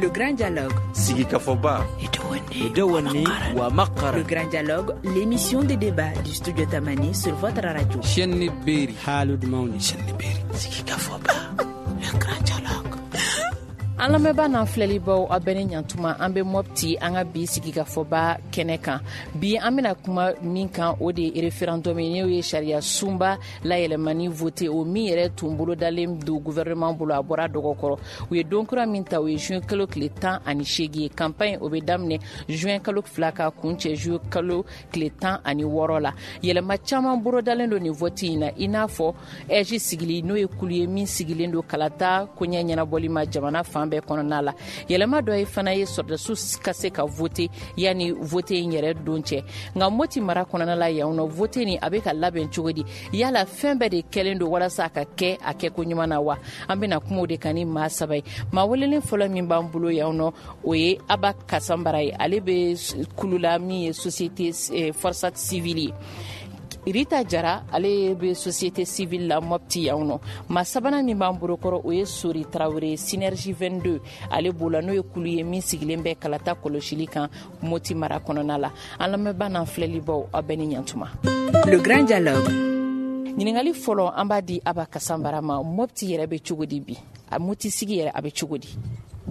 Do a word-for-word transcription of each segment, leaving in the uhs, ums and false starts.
Le Grand Dialogue. Sigika Foba. Idewani wa Makara. Le Grand Dialogue, l'émission de débat du studio Tamani sur votre radio. Chenni Beri. Halud Mauni. Chenni Beri. Sigika Foba. Le Grand Dialogue. An lamɛnba n'an filɛlibaw a bɛɛ ni ɲantuma an bɛ Mopti an ka bi sigikafɔba kɛnɛ kan bi an bɛna kuma min kan o de ye référendum ye n'o ye sariya sunba layɛlɛmani voté o min yɛrɛ tun bolodalen don gouvernement bolo a bɔra dɔgɔkɔrɔ u ye don kura min ta o ye juin kalo tile tan ani seegin ye campagne o bɛ daminɛ juin kalo fila ka kun cɛ juin kalo tile tan ani wɔɔrɔ la yɛlɛma caman bolodalen don nin vote in na i n'a fɔ E J sigili n'o ye kulu ye min sigilen don kalata koɲɛ ɲɛnabɔli ma jamana fan bɛɛ kɔnɔna la yɛlɛma dɔ ye fana ye sɔrɔdasiw ka se ka vote yanni vote in yɛrɛ don cɛ nka Moti mara kɔnɔna la yan nɔ vote ni a bɛ ka labɛn cogo di yala fɛn bɛɛ de kɛlen don walasa a ka kɛ a kɛ ko ɲuman na wa an bɛna kuma o de kan ni maa saba ye maa welelen fɔlɔ min b'an bolo yan nɔ o ye Aba Kasanbara ye ale bɛ kulu la min ye société forçat civile ye Rita Jara ale be société civile la Mopti yan nɔ maa sabanan min b'an bolokɔrɔ o ye Sori Tarawele Synergie vingt-deux ale b'ola n'o ye kulu ye min sigilen bɛ kalata kɔlɔsili kan Moti mara kɔnɔna la an lamɛnba n'an filɛlibaw aw bɛɛ ni ɲantuma. Le Grand Dialogue. ɲininkali fɔlɔ an b'a di Aba Kasanbara ma Mopti yɛrɛ bɛ cogo di bi a Moti sigi yɛrɛ a bɛ cogo di.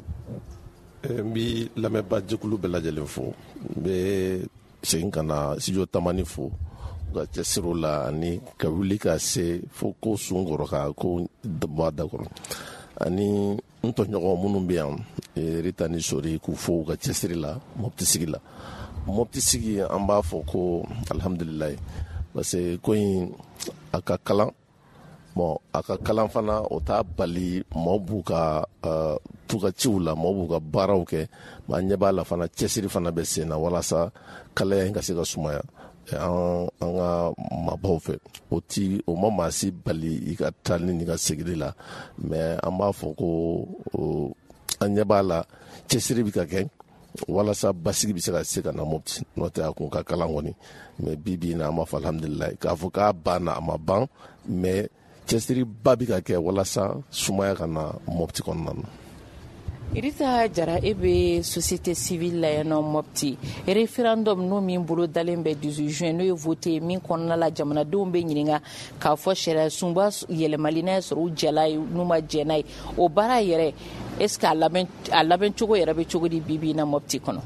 n bi lamɛnba jɛkulu bɛɛ lajɛlen fo n bɛ segin ka na studio Tamani fo ka cɛsir'o la ani ka wuli ka se fo ko sun kɔrɔ ka ko bɔ a da kɔrɔ ani n tɔɲɔgɔn minnu bɛ yan Rita ni Sori k'u fo ka cɛsiri la Mopti sigi la Mopti sigi an b'a fɔ ko alhamdulilayi parce que ko in a ka kalan bon a ka kalan fana o t'a bali maaw b'u ka t'u ka ciw la maaw b'u ka baaraw kɛ mais an ɲɛ b'a la fana cɛsiri fana bɛ sen na walasa kalaya in ka se ka sumaya an an ka maabaw fɛ o ti o ma maa si bali i ka taali ni ka segin la mais an b'a fɔ ko an ɲɛ b'a la cɛsiri bɛ ka kɛ walasa basigi bɛ se ka se ka na Mopti n'o tɛ a kun ka kalan kɔni mais bi bi in na an b'a fɔ alhamdulilayi k'a fɔ k'a banna a ma ban mais cɛsiri ba bɛ ka kɛ walasa sumaya ka na Mopti kɔnɔna na. Rita Jara e be société civile la yan nɔ Mopti référendum n'o min bolo dalen bɛ dix-huit juin n'o ye voté min kɔnɔna la jamanadenw bɛ ɲininka k'a fɔ sariya sunba yɛlɛmali n'a sɔrɔ u jɛla ye n'u ma jɛ n'a ye o baara yɛrɛ est ce que a labɛn a labɛn cogo yɛrɛ bɛ cogo di bi bi in na Mopti kɔnɔ.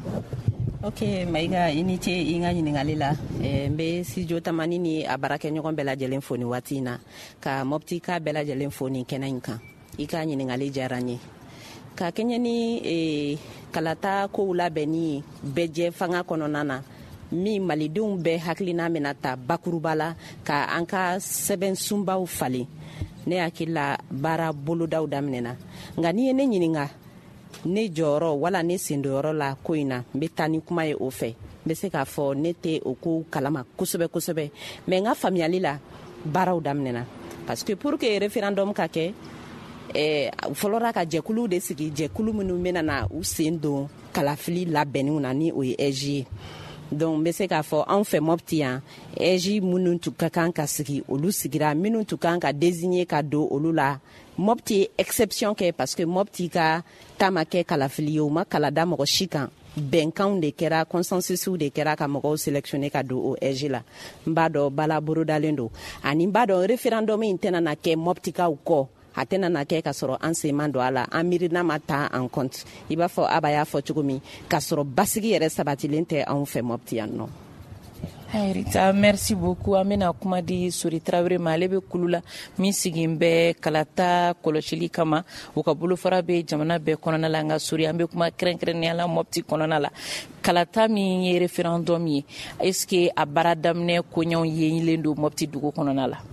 Ok Maïga i ni ce i ka ɲininkali la n bɛ studio Tamani ni a baarakɛɲɔgɔn bɛɛ lajɛlen fo ni waati in na ka Mopti ka bɛɛ lajɛlen fo nin kɛnɛ in kan i ka ɲininkali diyara n ye ka kɛɲɛ ni eh, kalata kow labɛnni ye bɛɛjɛ fanga kɔnɔna na min malidenw bɛɛ hakilina bɛna ta bakuruba la ka an ka sɛbɛn sunbaw falen ne hakili la baara bolodaw daminɛna nka n'i ye ne ɲininka ne jɔyɔrɔ wala ne sendonyɔrɔ la ko in na n bɛ taa ni kuma ye o fɛ n bɛ se k'a fɔ ne tɛ o ko kalama kosɛbɛ kosɛbɛ mɛ n ka faamuyali la baaraw daminɛna parce que pour que référendum ka kɛ Eh, fɔlɔra ka jɛkulu de sigi jɛkulu minnu bɛna na u sen don kalafili labɛnniw na ni o ye E J ye donc n bɛ se k'a fɔ anw fɛ Mopti yan E J minnu tun ka kan ka sigi olu sigira minnu tun kan ka désigner ka don olu la Mopti ye exception kɛ parce que Mopti ka ta ma kɛ kalafili ye o ma kala da mɔgɔ si kan bɛnkanw de kɛra consensusiw de kɛra ka mɔgɔw sélectionner ka don o E J la n b'a dɔn bala borodalen don ani n b'a dɔn référendum in tɛna na kɛ Moptikaw kɔ a tɛna na kɛ ka sɔrɔ an sen man don a la an miirina ma ta en compte i b'a fɔ Aba y'a fɔ cogo min ka sɔrɔ basigi yɛrɛ sabatilen tɛ anw fɛ Mopti yan nɔ. Rita, merci beaucoup. An bɛna kuma di Sori Tarawele ma ale bɛ kulu la min sigin bɛ kalata kɔlɔsili kama u ka bolofara bɛ jamana bɛɛ kɔnɔna la nka Sori an bɛ kuma kɛrɛnkɛrɛnnenya la Mopti kɔnɔna la kalata min ye référendum ye est ce que a baara daminɛ koɲɛw yelen don Mopti dugu kɔnɔna la.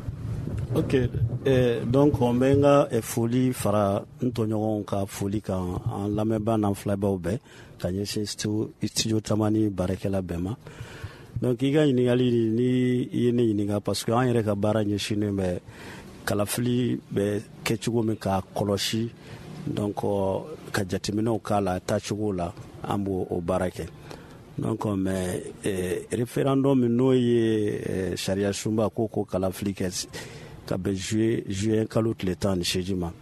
Ok, eh, donc on bɛ n ka eh, foli fara n tɔɲɔgɔnw ka foli kan an lamɛnba n'an filɛbaw bɛɛ ka ɲɛsin studio Tamani baarakɛla bɛɛ ma donc i ka ɲininkali ni i ye ne ɲininka parce que an yɛrɛ ka baara ɲɛsinnen bɛ kalafili bɛ kɛ cogo min k'a kɔlɔsi donc ka jateminɛw k'a la taacogo la an b'o o baara kɛ donc mais eh, référendum n'o ye eh, sariya sunba ko ko kalafili kɛ ka bɛ juillet juillet kalo tile tan ni seegin ma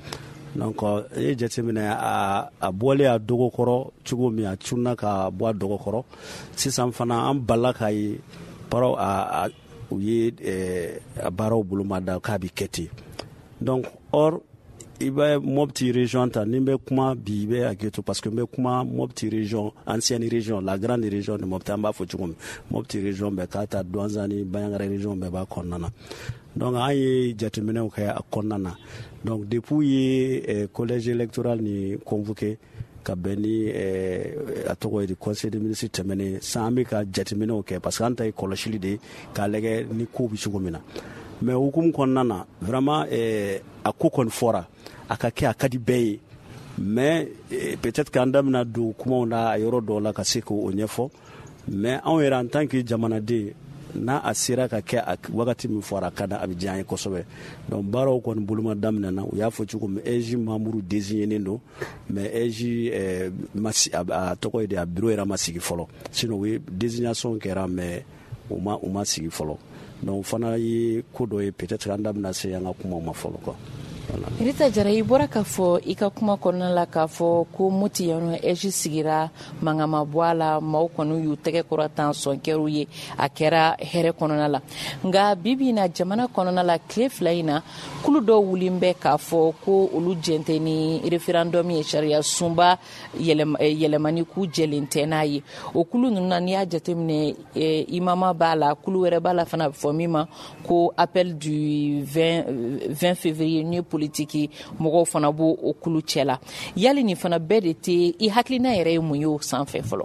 donc e jateminɛ a a bɔlen a dogo kɔrɔ cogo min a cunna ka bɔ a dogo kɔrɔ sisan fana an bala ka ye paraw a u ye a baaraw boloma da k'a bi kɛ ten donc or i bɛ Mopti région ta ni n bɛ kuma bi i bɛ hakili to parce que n bɛ kuma Mopti région ancienne région la grande région de Mopti an b'a fɔ cogo min Mopti région bɛɛ k'a ta Douentza ni Bandiagara région bɛɛ b'a kɔnɔna na donc an ye jateminɛw kɛ a kɔnɔna na donc depuis ye eh, collège électoral ni convoqué ka bɛn ni eh, a tɔgɔ ye di conseil des ministres tɛmɛnen san an bɛ ka jateminɛw kɛ parce que an ta ye kɔlɔsili de k'a lajɛ ni ko bɛ cogo min na mais hukumu kɔnɔna na vraiment eh, a ko kɔni fɔra a ka kɛ a ka di bɛɛ ye mais eh, peut-être k'an da bɛna don kumaw na a yɔrɔ dɔw la ka se k'o ɲɛfɔ mais anw yɛrɛ en tant que jamanaden n'a a sera ka kɛ a wagati min fɔra a ka da a bɛ diya an ye kosɛbɛ donc baaraw kɔni boloma daminɛna u y'a fɔ cogo min E J membre désigné don mais E J eh, ma a tɔgɔ ye de a bureau yɛrɛ ma sigi fɔlɔ sinon u ye désignation kɛra mais u ma u ma sigi fɔlɔ donc fana ye ko dɔ ye peut-être an da bɛna se an ka kumaw ma fɔlɔ quoi. Rita Jara i bɔra k'a fɔ i ka kuma kɔnɔna la k'a fɔ ko Mopti yan E J sigira mangama bɔ a la maaw kɔni y'u tɛgɛ kɔrɔtan sɔnkɛr'u ye a kɛra hɛrɛ kɔnɔna la nka bibi in na jamana kɔnɔna la tile fila in na kulu dɔw wulilen bɛ k'a fɔ ko olu jɛn tɛ ni référendum ye sariya sunba yɛlɛmani k'u jɛlen tɛ n'a ye o kulu ninnu na n'i y'a jateminɛ imama b'a la kulu wɛrɛ b'a la fana a bɛ fɔ min ma ko appel du vingt février ni politiki mɔgɔw fana b'o o kulu cɛ la yali nin fana bɛɛ de tɛ i hakilina yɛrɛ ye mun ye o sanfɛ fɔlɔ.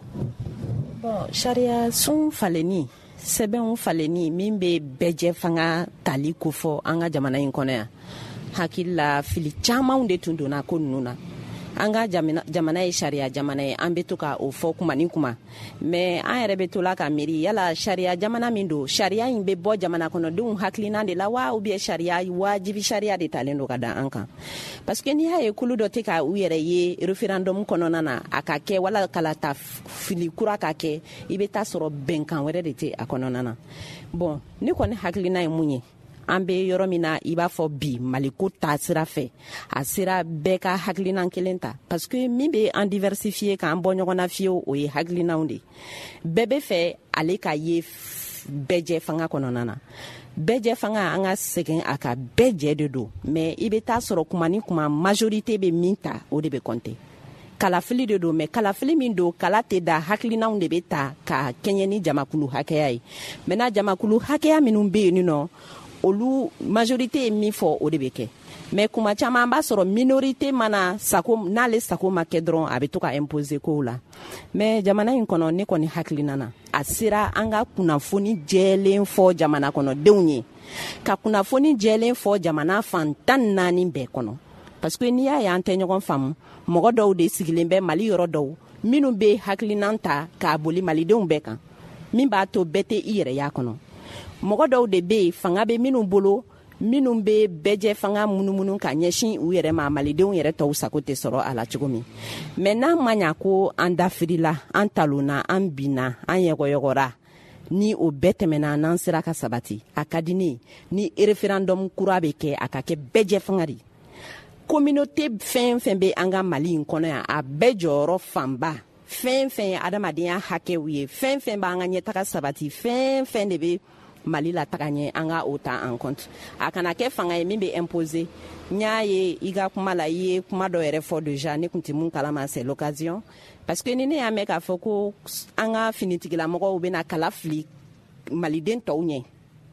bon sariya sun falenni sɛbɛnw falenni min bɛ bɛɛjɛ fanga tali ko fɔ an ka jamana in kɔnɔ yan hakili la fili camanw de tun donna ko ninnu na an ka jamana ye sariya jamana ye an bɛ to ka o fɔ kuma ni kuma mais an yɛrɛ bɛ to la ka miiri yala sariya jamana min don sariya in bɛ bɔ jamana kɔnɔdenw hakilina de la wa ou bien sariya wajibi sariya de talen don ka da an kan parce que n'i y'a ye kulu dɔ tɛ ka u yɛrɛ ye référendum kɔnɔna na a ka kɛ wala kala ta fili kura ka kɛ i bɛ taa sɔrɔ bɛnkan wɛrɛ de tɛ a kɔnɔna na bon ne kɔni hakilina ye mun ye an bɛ yɔrɔ min na i b'a fɔ bi maliko ta sira fɛ a sera bɛɛ ka hakilina kelen ta parce que min bɛ an diversifier k'an bɔ ɲɔgɔn na fiyewu o ye hakilinaw de bɛɛ bɛ fɛ ale ka ye bɛɛjɛ fanga kɔnɔna na bɛɛjɛ fanga an ka segin a ka bɛɛjɛ de don mais i bɛ taa sɔrɔ kuma ni kuma majorité bɛ min ta o de bɛ compter kalafili de don mais kalafili min don kala tɛ da hakilinaw de bɛ ta ka kɛɲɛ ni jamakulu hakɛya ye maintenant jamakulu hakɛya minnu bɛ yen nɔ olu majorité ye min fɔ o de bɛ kɛ mais kuma caman an b'a sɔrɔ minorité mana sago n'ale sago ma kɛ dɔrɔn a bɛ to ka imposer kow la mais jamana in kɔnɔ ne kɔni hakilina na a sera an ka kunnafoni jɛlen fɔ jamana kɔnɔdenw ye ka kunnafoni jɛlen fɔ jamana fan tan naani bɛɛ kɔnɔ parce que n'i y'a ye an tɛ ɲɔgɔn faamu mɔgɔ dɔw de sigilen bɛ Mali yɔrɔ dɔw minnu bɛ hakilina ta k'a boli malidenw bɛɛ kan min b'a to bɛɛ tɛ i yɛrɛ y'a kɔnɔ mɔgɔ dɔw de bɛ yen fanga bɛ minnu bolo minnu bɛ bɛɛjɛ fanga munumunu ka ɲɛsin u yɛrɛ ma malidenw yɛrɛ tɔw sago tɛ sɔrɔ a la cogo min mais n'an ma ɲa ko an dafirila an talonna an binna an yɛgɔyɛgɔra ni o bɛɛ tɛmɛna n'an sera ka sabati a ka di ne ni référendum kura bɛ kɛ a ka kɛ bɛɛjɛ fanga de communauté fɛn fɛn bɛ an ka Mali in kɔnɔ yan a bɛɛ jɔyɔrɔ fanba fɛn fɛn ye adamadenya hakɛw ye fɛn fɛn b'an ka ɲɛtaga sabati fɛn fɛn de bɛ Mali la taga ɲɛ an ka o ta en compte a kana kɛ fanga ye min bɛ imposer n y'a ye i ka kuma la i ye kuma dɔ yɛrɛ fɔ déjà ne tun tɛ mun kalama c'est l'occasion parce que ni ne y'a mɛn k'a fɔ ko an ka finitigilamɔgɔw bɛna kala fili maliden tɔw ɲɛ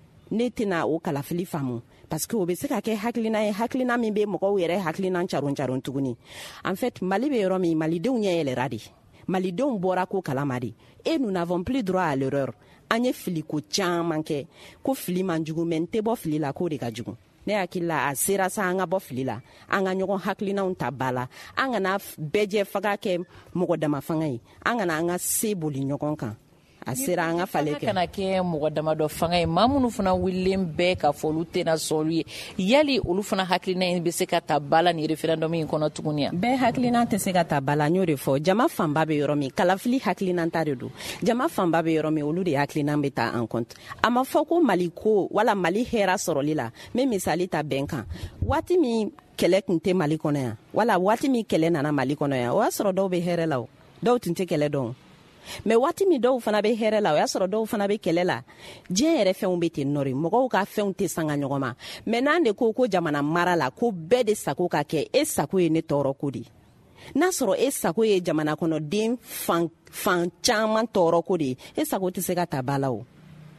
ne tɛna o kalafili faamu parce que o bɛ se ka kɛ hakilina ye hakilina min bɛ mɔgɔw yɛrɛ hakilina caron caron tuguni en fait Mali bɛ yɔrɔ min malidenw ɲɛ yɛlɛra de malidenw bɔra ko kalama de et nous n'avons plus droit à l'erreur an ye fili ko caman kɛ ko fili man jugu mais n tɛ bɔ fili la k'o de ka jugu ne hakili la a sera sa an ka bɔ fili la an ka ɲɔgɔn hakilinaw ta ba la an kana bɛɛjɛ faga kɛ mɔgɔ dama fanga ye an kana an ka se boli ɲɔgɔn kan a sera an ka fale kɛ kana kɛ mɔgɔ dama dɔ fanga ye maa minnu fana wililen bɛɛ ka fɔ olu tɛna sɔn olu ye yali olu fana hakilina in bɛ se ka ta bala ni référendum in kɔnɔ tuguni ya bɛɛ hakilina tɛ se ka ta bala n y'o de fɔ jama fanba bɛ yɔrɔ min kalafili hakilinanta de don jama fanba bɛ yɔrɔ min olu de hakilina bɛ ta en compte a ma fɔ ko mali ko wala mali hɛra sɔrɔli la n bɛ misali ta bɛn kan waati min kɛlɛ tun tɛ mali kɔnɔ yan wala waati min kɛlɛ nana mali kɔnɔ yan o y'a sɔrɔ dɔw bɛ hɛrɛ la o dɔw tun tɛ kɛlɛ dɔn mɛ waati min dɔw fana bɛ hɛrɛ la o y'a sɔrɔ dɔw fana bɛ kɛlɛ la diɲɛ yɛrɛ fɛnw bɛ ten nɔri mɔgɔw ka fɛnw tɛ sanga ɲɔgɔn ma mɛ n'an de ko ko jamana mara la ko bɛɛ de sago ka kɛ e sago ye ne tɔɔrɔ ko de n'a sɔrɔ e sago ye jamana kɔnɔden fan fan caman tɔɔrɔ ko de ye e sago tɛ se ka ta ba la o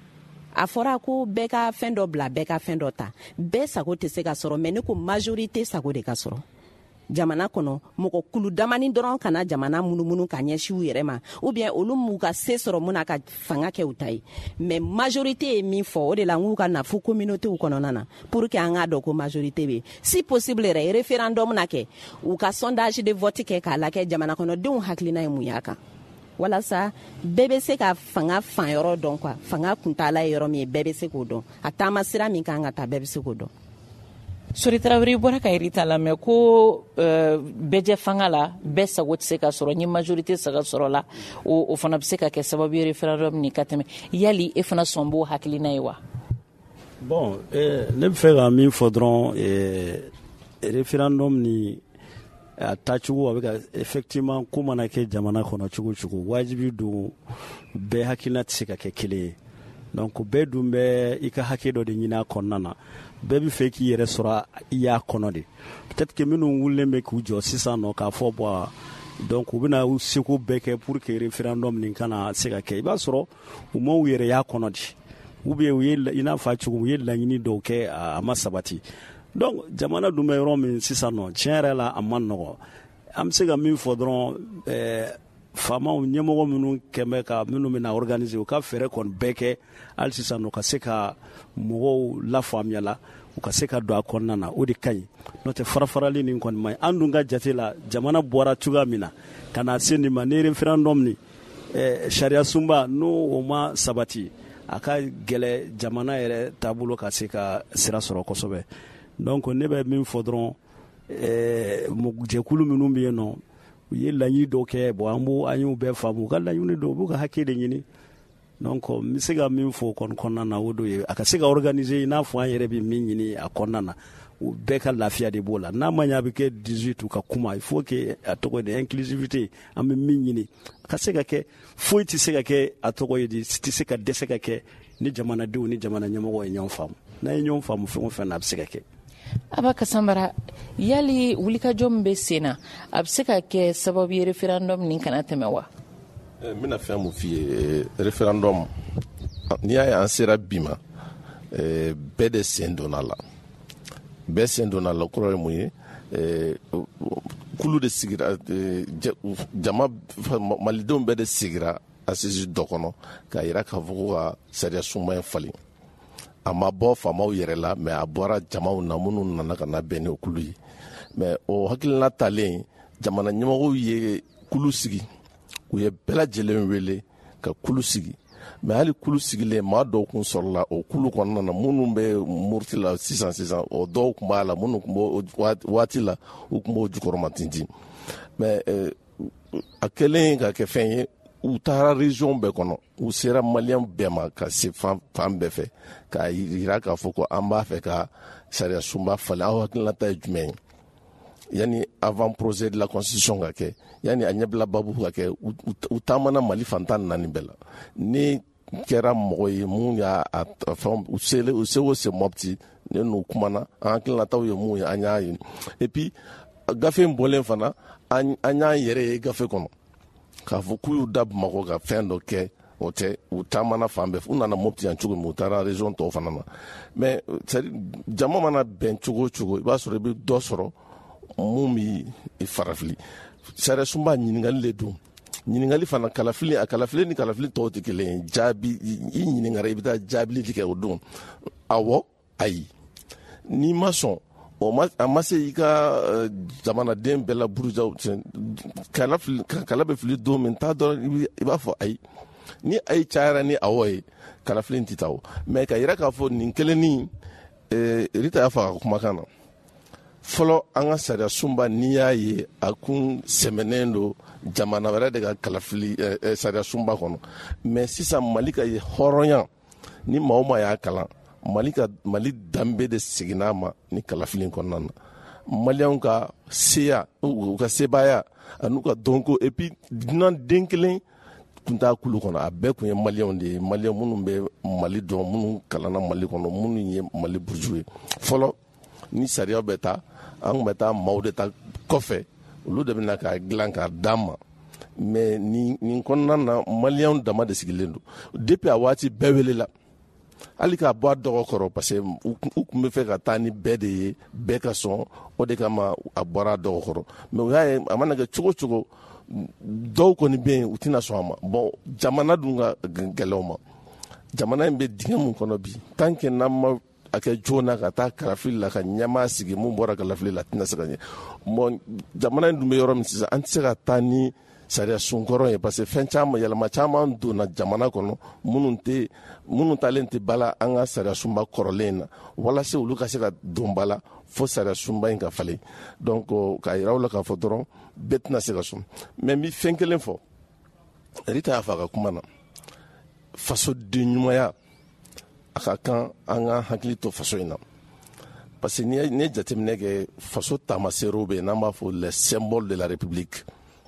a fɔra ko bɛɛ ka fɛn dɔ bila bɛɛ ka fɛn dɔ ta bɛɛ sago tɛ se ka sɔrɔ mɛ ne ko majorité sago de ka sɔrɔ jamana kɔnɔ mɔgɔ kulu damani dɔrɔn kana jamana munumunu ka ɲɛsi u yɛrɛ ma ou bien olu m'u ka se sɔrɔ mun na ka fanga kɛ u ta ye mais majorité ye min fɔ o de la n k'u ka na fo communauté kɔnɔna na pour que an k'a dɔn ko majorité bɛ si possible yɛrɛ référendum na kɛ u ka sondage de vote kɛ k'a lajɛ jamana kɔnɔdenw hakilina ye mun y'a kan walasa bɛɛ bɛ se ka fanga fan yɔrɔ dɔn quoi fanga kuntala ye yɔrɔ min ye bɛɛ bɛ se k'o dɔn a taama sira min kan ka ta bɛɛ bɛ se k'o dɔn Sori Tarawele bɔra ka irita la mɛ ko uh, bɛjɛ fanga la bɛɛ sago tɛ se ka sɔrɔ ni majorité saga sɔrɔ la o, o fana bɛ se ka kɛ sababu ye référendum ni ka tɛmɛ yali e fana sɔn b'o hakilina ye wa bon eh, ne bɛ fɛ ka min fɔ dɔrɔn eh, référendum ni a tacogo a bɛ ka effectivement ko mana kɛ jamana kɔnɔ cogo cogo wajibi don bɛɛ hakilina tɛ se ka kɛ kelen ye donc bɛɛ dun bɛ i ka hakɛ dɔ de ɲini a kɔnɔna na bɛɛ bɛ fɛ k'i yɛrɛ sɔrɔ i y'a kɔnɔ de peut-être que minnu wulilen bɛ k'u jɔ sisan nɔ k'a fɔ bɔ donc u bɛna u seko bɛɛ kɛ pour que référendum nin kana se ka kɛ i b'a sɔrɔ u ma u yɛrɛ y'a kɔnɔ de ou bien u ye i n'a fɔ cogo u ye laɲini dɔw kɛ a ma sabati donc jamana dun bɛ yɔrɔ min sisan nɔ tiɲɛ yɛrɛ la a ma nɔgɔ an bɛ se ka min fɔ dɔrɔn ɛɛ faamaw ɲɛmɔgɔ minnu kɛmɛ ka minnu bɛna organiser u ka fɛɛrɛ kɔni bɛɛ kɛ hali sisan u ka se ka mɔgɔw lafaamuya la u ka se ka don a kɔnɔna na o de ka ɲi n'o tɛ farafarali nin kɔni ma ɲi an dun ka jate la jamana bɔra cogoya min na ka na se nin ma ni référendum ni eh, sariya sunba n'o o ma sabati a ka gɛlɛ jamana yɛrɛ taabolo ka se ka sira sɔrɔ kosɛbɛ donc ne bɛ min fɔ dɔrɔn eh, jɛkulu minnu bɛ yen nɔ u ye laɲini dɔw kɛ bon an b'o an y'u bɛɛ faamu u ka laɲini dɔw u b'u ka hakɛ de ɲini donc n bɛ se ka min fɔ o kɔni kɔnɔna na o de ye a ka se ka organiser i n'a fɔ an yɛrɛ bɛ min ɲini a kɔnɔna na u bɛɛ ka lafiya de b'o la n'a ma ɲɛ a bɛ kɛ dix-huit u ka kuma il faut que a tɔgɔ de inclusivité an bɛ min ɲini a ka se ka kɛ foyi tɛ se ka kɛ a tɔgɔ ye de tɛ se ka dɛsɛ ka kɛ ni jamanadenw ni jamana ɲɛmɔgɔ ye ɲɔgɔn faamu n'a ye ɲɔgɔn faamu fɛn o fɛn na a bɛ se ka kɛ. Aba Kasanbara yali wulikajɔ min bɛ sen na a bɛ se ka kɛ sababu ye référendum nin kana tɛmɛ wa. n bɛna fɛn mun f'i ye référendum n'i y'a ye an sera bi ma bɛɛ de sen donna la bɛɛ sen donna la kɔrɔ ye mun ye kulu de sigira jama malidenw bɛɛ de sigira assise dɔ kɔnɔ k'a yira k'a fɔ ko ka sariya sunba in falen a ma bɔ faamaw yɛrɛ la mɛ a bɔra jamaw na minnu nana ka na bɛn ni o kulu ye mɛ o hakilina talen jamana ɲɛmɔgɔw ye kulu sigi u ye bɛɛ lajɛlen wele ka kulu sigi mɛ hali kulu sigilen maa dɔw kun sɔrɔla o kulu kɔnɔna na minnu bɛ muruti la sisan sisan o dɔw kun b'a la minnu kun b'o waati la u kun b'o jukɔrɔma tintin mɛ a kɛlen ka kɛ fɛn ye u taara région bɛɛ kɔnɔ u sera maliyɛn bɛɛ ma ka se fan bɛɛ fɛ k'a yira k'a fɔ ko an b'a fɛ ka sariya sunba falen aw hakilinata ye jumɛn ye yani avant projet de la constitution ka kɛ yani a ɲɛbila babu ka kɛ u taamana mali fantan naani bɛɛ la ni kɛra mɔgɔ ye mun y'a fɛn u sele u sego se mɔpti ne n'u kumana an hakilinataw ye mun ye an y'a ye et puis gafe in bɔlen fana an y'an yɛrɛ ye gafe kɔnɔ k'a fɔ k'u y'u da bamakɔ ka fɛn dɔ kɛ o tɛ u taamana fan bɛɛ u nana mɔpti yan cogo min u taara région tɔw fana na mais jama mana bɛn cogo o cogo i b'a sɔrɔ i bɛ dɔ sɔrɔ mun b'i farafili sariya sunba ɲininkali le don ɲininkali fana kalafili a kalafili ni kalafili tɔw tɛ kelen ye jaabi i ɲininkara i bɛ taa jaabili de kɛ o don awɔ ayi n'i ma sɔn o ma a ma se i ka jamanaden bɛɛ la burujaw kala bɛ fili don min t'a dɔn i b'a fɔ ayi ni a ye cayara ni awɔ ye kalafili tɛ taa o mɛ ka yira k'a fɔ nin kelennin Rita y'a fɔ a ka kumakan na fɔlɔ an ka sariya sunba n'i y'a ye a kun sɛmɛnen don jamana wɛrɛ de ka kalafili sariya sunba kɔnɔ mɛ sisan Mali ka ye hɔrɔnya ni maa o maa y'a kalan Mali ka Mali danbe de seginna a ma ni kalafili kɔnɔna na Maliyɛnw ka seya u ka sebaaya an'u ka dɔnko et puis dunan den kelen tun t'a kulu kɔnɔ a bɛɛ kun ye Maliyɛnw de ye Maliyɛn minnu bɛ Mali dɔn minnu kalanna Mali kɔnɔ minnu ye Mali buruju ye fɔlɔ ni sariya bɛ taa an tun bɛ taa maaw de ta kɔfɛ olu de bɛna k'a dilan k'a d'an ma mɛ nin nin kɔnɔna na Maliyɛnw dama de sigilen don depuis a waati bɛɛ welela hali k'a bɔ a dɔgɔ kɔrɔ parce que u tun bɛ fɛ ka taa ni bɛɛ de ye bɛɛ ka sɔn o de kama a bɔra a dɔgɔ kɔrɔ mɛ u y'a ye a mana kɛ cogo cogo dɔw kɔni bɛ yen u tɛna sɔn a ma bon jamana dun ka gɛlɛn ma jamana in bɛ dingɛ mun kɔnɔ bi tant que n'an ma a kɛ joona ka taa kalafili la ka ɲɛmaa sigi mun bɔra kalafili la tɛna se ka ɲɛ bon jamana in dun bɛ yɔrɔ min sisan an tɛ se ka taa ni sariya sunkɔrɔ ye parce que fɛn caman yɛlɛma caman donna jamana kɔnɔ minnu tɛ minnu talen tɛ bala an ka sariya sunba kɔrɔlen in na walasa olu ka se ka don bala fo sariya sunba in ka falen donc k'a yira u la k'a fɔ dɔrɔn bɛɛ tɛna se ka sɔn mɛ n bɛ fɛn kelen fɔ Rita y'a fɔ a ka kuma na fasoden ɲumanya a ka kan an ka hakili to faso in na parce que n'i ye jateminɛ kɛ faso taamaserew bɛ yen n'an b'a fɔ les symboles de la république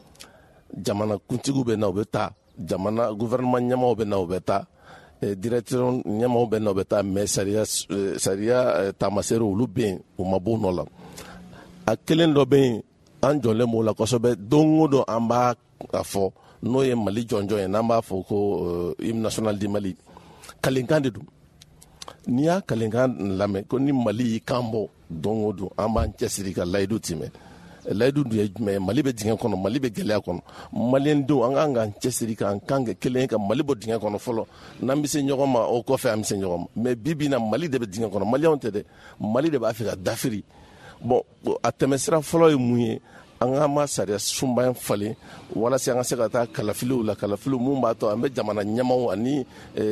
jamana kuntigiw bɛ na u bɛ taa jamana gouvernement ɲɛmaaw bɛ na u bɛ taa directeur ɲɛmaaw bɛ na u bɛ taa mais sariya sariya taamaserew olu bɛ yen u ma bɔ o nɔ la a kelen dɔ bɛ yen an jɔnlen b'o la kosɛbɛ don o don an b'a fɔ n'o ye Mali jɔnjɔn ye n'an b'a fɔ ko hymne national du Mali kalenkan de don n'i y'a kalenkan lamɛn ko ni Mali y'i kan bɔ don o don an b'an cɛsiri ka layidu tɛmɛ layidu dun ye jumɛn ye Mali bɛ dingɛ kɔnɔ Mali bɛ gɛlɛya kɔnɔ Maliyɛndenw an kan k'an cɛsiri k'an kan kɛ kelen ye ka Mali bɔ dingɛ kɔnɔ fɔlɔ n'an bɛ se ɲɔgɔn ma o kɔfɛ an bɛ se ɲɔgɔn ma mais bi bi in na Mali de bɛ dingɛ kɔnɔ Maliyɛnw tɛ dɛ Mali de b'a fɛ ka dafiri bon a tɛmɛsira fɔlɔ ye mun ye an ka ma sariya sunba in falen walasa an ka se ka taa kalafiliw la kalafiliw mun b'a to an bɛ jamana ɲɛmaaw ani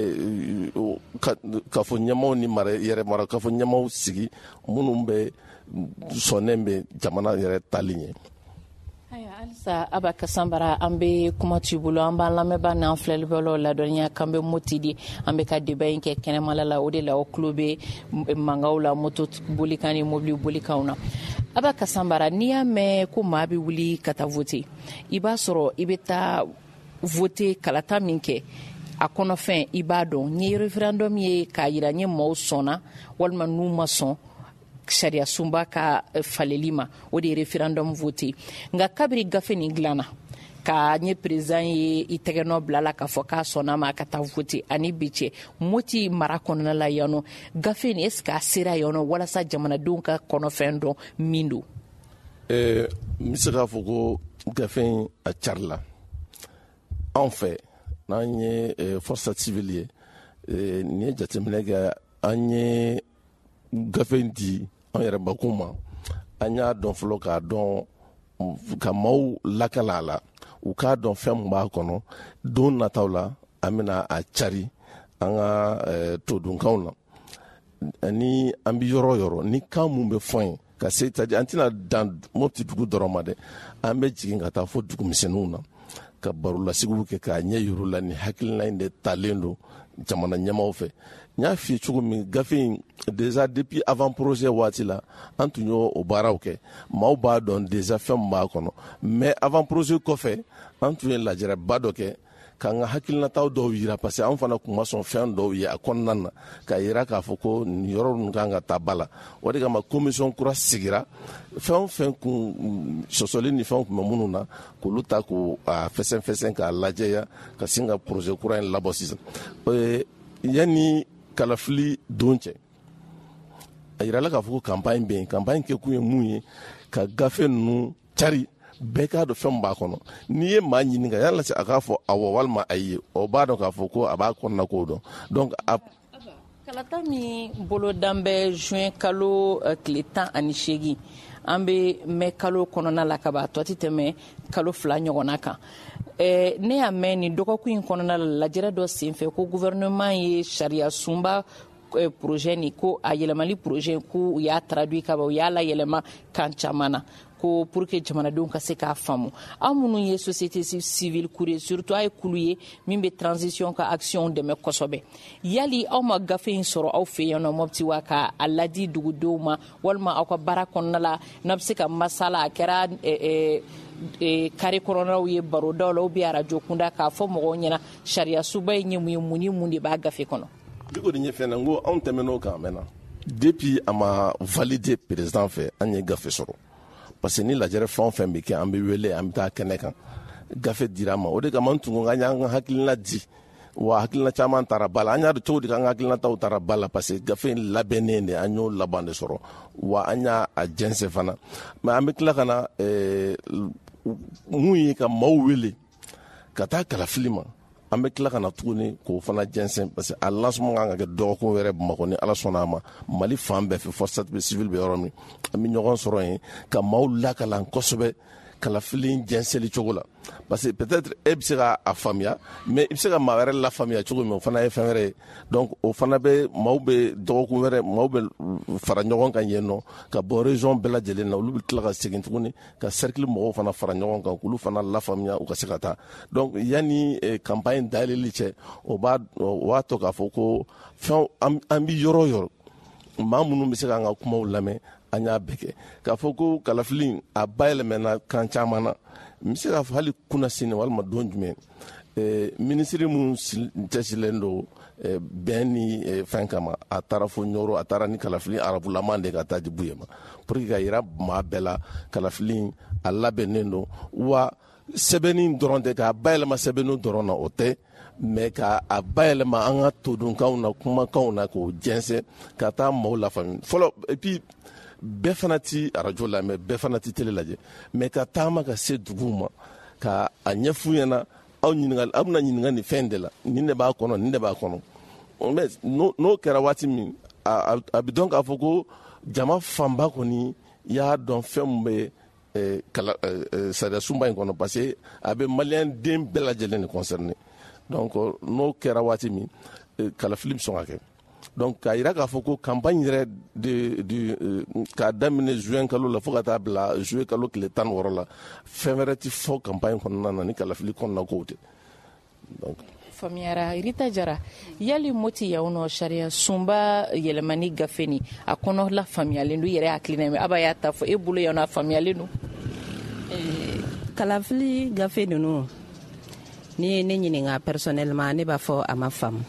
kafo ɲɛmaaw ni mara yɛrɛ mara kafo ɲɛmaaw sigi minnu bɛ sɔnnen bɛ jamana yɛrɛ tali ɲɛ. Ayiwa halisa Aba Kasanbara an bɛ kuma t'i bolo an b'an lamɛnbaa n'an filɛlibagaw ladɔnniya k'an bɛ moti di an bɛ ka débat in kɛ kɛnɛmala la o de la o tulo bɛ mankanw la moto bolikan ni mobili bolikanw na. Aba Kasanbara n'i y'a mɛn ko maa bɛ wuli ka taa voter i b'a sɔrɔ i bɛ taa voter kalata min kɛ a kɔnɔfɛn i b'a dɔn n ye référendum ye k'a jira n ye maaw sɔnna walima n'u ma sɔn sariya sunba ka faleli ma o de ye référendum voter nka kabiri gafe nin dilanna ka nye président ye i tɛgɛnɔ bila la k'a fɔ k'a sɔnna ma ka taa voter ani bi cɛ moti mara kɔnɔna la yan nɔ gafe nin est ce que a sera yan nɔ walasa jamanadenw ka kɔnɔfɛn dɔn min don. n bɛ se k'a fɔ ko gafe in a carila anw fɛ n'an ye force civile ye nin ye jateminɛ kɛ an ye gafe in di an yɛrɛ bakun ma an y'a dɔn fɔlɔ k'a dɔn ka maaw lakala a la u k'a dɔn fɛn min b'a kɔnɔ don nataw la an bɛna a cari an ka todunkanw na ani an bɛ yɔrɔ yɔrɔ ni kan mun bɛ fɔ yen ka se c'est-à-dire an tɛna dan Mopti dugu dɔrɔn ma dɛ an bɛ jigin ka taa fo dugumisɛnninw na ka barolasigiw kɛ k'a ɲɛ yir'u la ni hakilina in de talen don jamana ɲɛmaaw fɛ n y'a f'i ye cogo min gafe in déjà depuis avant projet waati la an tun y'o o baaraw kɛ maaw b'a dɔn déjà fɛn min b'a kɔnɔ mais avant projet kɔfɛ an tun ye lajɛrɛba dɔ kɛ k'an ka hakilinataw dɔw yira parce que an fana tun ma sɔn fɛn dɔw ye a kɔnɔna na k'a yira k'a fɔ ko nin yɔrɔ ninnu kan ka taa ba la o de kama commission kura sigira fɛn o fɛn kun sɔsɔli ni fɛnw tun bɛ minnu na k'olu ta k'o a fɛsɛn fɛsɛn k'a lajɛya ka sin ka projet kura in labɔ sisan yanni kalafili don cɛ a yirala k'a fɔ ko campagne bɛ yen campagne kɛkun ye mun ye ka gafe ninnu cari bɛɛ k'a dɔn fɛn min b'a kɔnɔ n'i ye maa ɲininka yala a k'a fɔ awɔ walima ayi o b'a dɔn k'a fɔ ko a b'a kɔnɔna k'o dɔn donc a kalata min bolodan bɛ juin kalo tile tan ani seegin an bɛ mɛn kalo kɔnɔna la ka ban tɔ tɛ tɛmɛ kalo fila ɲɔgɔnna kan eh, ne y'a mɛn nin dɔgɔkun in kɔnɔna la lajɛrɛ dɔ senfɛ ko gouvernement ye sariya sunba eh, projet ni ko a yɛlɛmali projet ko u y'a traduit ka ban u y'a la yɛlɛma kan caman na ko pour que jamanadenw ka se k'a faamu aw minnu ye société civile kure surtout a ye kulu ye min bɛ transition ka action dɛmɛ kosɛbɛ yali aw ma gafe in sɔrɔ aw fɛ yan nɔ Mopti wa ka a ladi dugudenw ma walima aw ka baara kɔnɔna la n'a bɛ se ka masala a kɛra eh, eh, kare kɔnɔnaw ye barodaw la ou bien radio kunda k'a fɔ mɔgɔw ɲɛna sariya suba ye mun ye mun ni mun de b'a gafe kɔnɔ. bi ko nin ye fɛn na n ko anw tɛmɛn'o kan mɛnna depuis a ma valider président fɛ an ye gafe sɔrɔ parce que ni lajɛrɛ fɛn o fɛn bɛ kɛ an bɛ wele an bɛ taa kɛnɛ kan gafe dira ma o de kama n tun ko an y'an ka hakilina di wa hakilina caman taara ba la an y'a dɔn cogo di k'an ka hakilinataw taara ba la parce que gafe in labɛnnen de an y'o laban de sɔrɔ wa an y'a jɛnsɛn fana mɛ an bɛ tila ka na mun ye ka maaw wele ka taa kalafili ma an bɛ tila ka na tuguni k'o fana jɛnsɛn parce que a lancement kan ka kɛ dɔgɔkun wɛrɛ Bamakɔ ni Ala sɔnna a ma Mali fan bɛɛ fɛ force civile bɛ yɔrɔ min an bɛ ɲɔgɔn sɔrɔ yen ka maaw lakalan kosɛbɛ kalafili jɛnsɛnli cogo la parce que peut-être e bɛ se k'a faamuya mais i bɛ se ka maa wɛrɛ lafaamuya cogo min o fana ye fɛn wɛrɛ ye donc o fana bɛ maaw bɛ dɔgɔkun wɛrɛ maaw bɛ fara ɲɔgɔn kan yen nɔ ka bɔ région bɛɛ lajɛlen na olu bɛ tila ka segin tuguni ka cercle mɔgɔw fana fara ɲɔgɔn kan k'olu fana lafaamuya u ka se ka taa donc yanni campagne dayɛlɛli cɛ o b'a o b'a to k'a fɔ ko fɛn an bɛ yɔrɔ o yɔrɔ maa minnu bɛ se k'an ka kumaw lamɛn an y'a bɛɛ kɛ k'a fɔ ko kalafili a bayɛlɛmɛna kan caman na n bɛ se k'a fɔ hali kunna sini walima don jumɛn minisiri minnu cɛsilen don bɛn ni fɛn kama a taara fo ɲɔrɔ a taara ni kalafili arabulaman de ka taa di Buye ma pour que ka yira maa bɛɛ la kalafili a labɛnnen don wa sɛbɛnni dɔrɔn tɛ k'a bayɛlɛma sɛbɛnniw dɔrɔn na o tɛ mais ka a bayɛlɛma an ka todunkanw na kumakanw na k'o jɛnsɛn ka taa maaw lafaamuya fɔlɔ et puis bɛɛ fana ti arajo lamɛn bɛɛ fana ti tele lajɛ mais ka taama ka se duguw ma ka a ɲɛfu ɲɛna aw ɲininka aw bɛna ɲininka nin fɛn de la nin de b'a kɔnɔ nin de b'a kɔnɔ mais n'o kɛra waati min a bɛ dɔn k'a fɔ ko jama fanba kɔni y'a dɔn fɛn min bɛ sariya sunba in kɔnɔ parce que a bɛ maliyɛn den bɛɛ lajɛlen de concerné donc n'o kɛra waati min kalafili bɛ sɔn ka kɛ donc k'a yira k'a fɔ ko campagne yɛrɛ de de k'a daminɛ juin kalo la fo ka taa bila juillet kalo tile tan ni wɔɔrɔ la fɛn wɛrɛ ti fɔ campagne kɔnɔna na ni kalafili kɔnɔna kow tɛ donc faamuyara Rita Jara yali Moti y'aw nɔ sariya sunba yɛlɛmani gafe ni a kɔnɔ la faamuyalen don i yɛrɛ hakilina ye Aba y'a ta fɔ e bolo yan nɔ a faamuyalen don kalafili gafe ninnu ni ye ne ɲininka personnellement ne b'a fɔ a ma faamu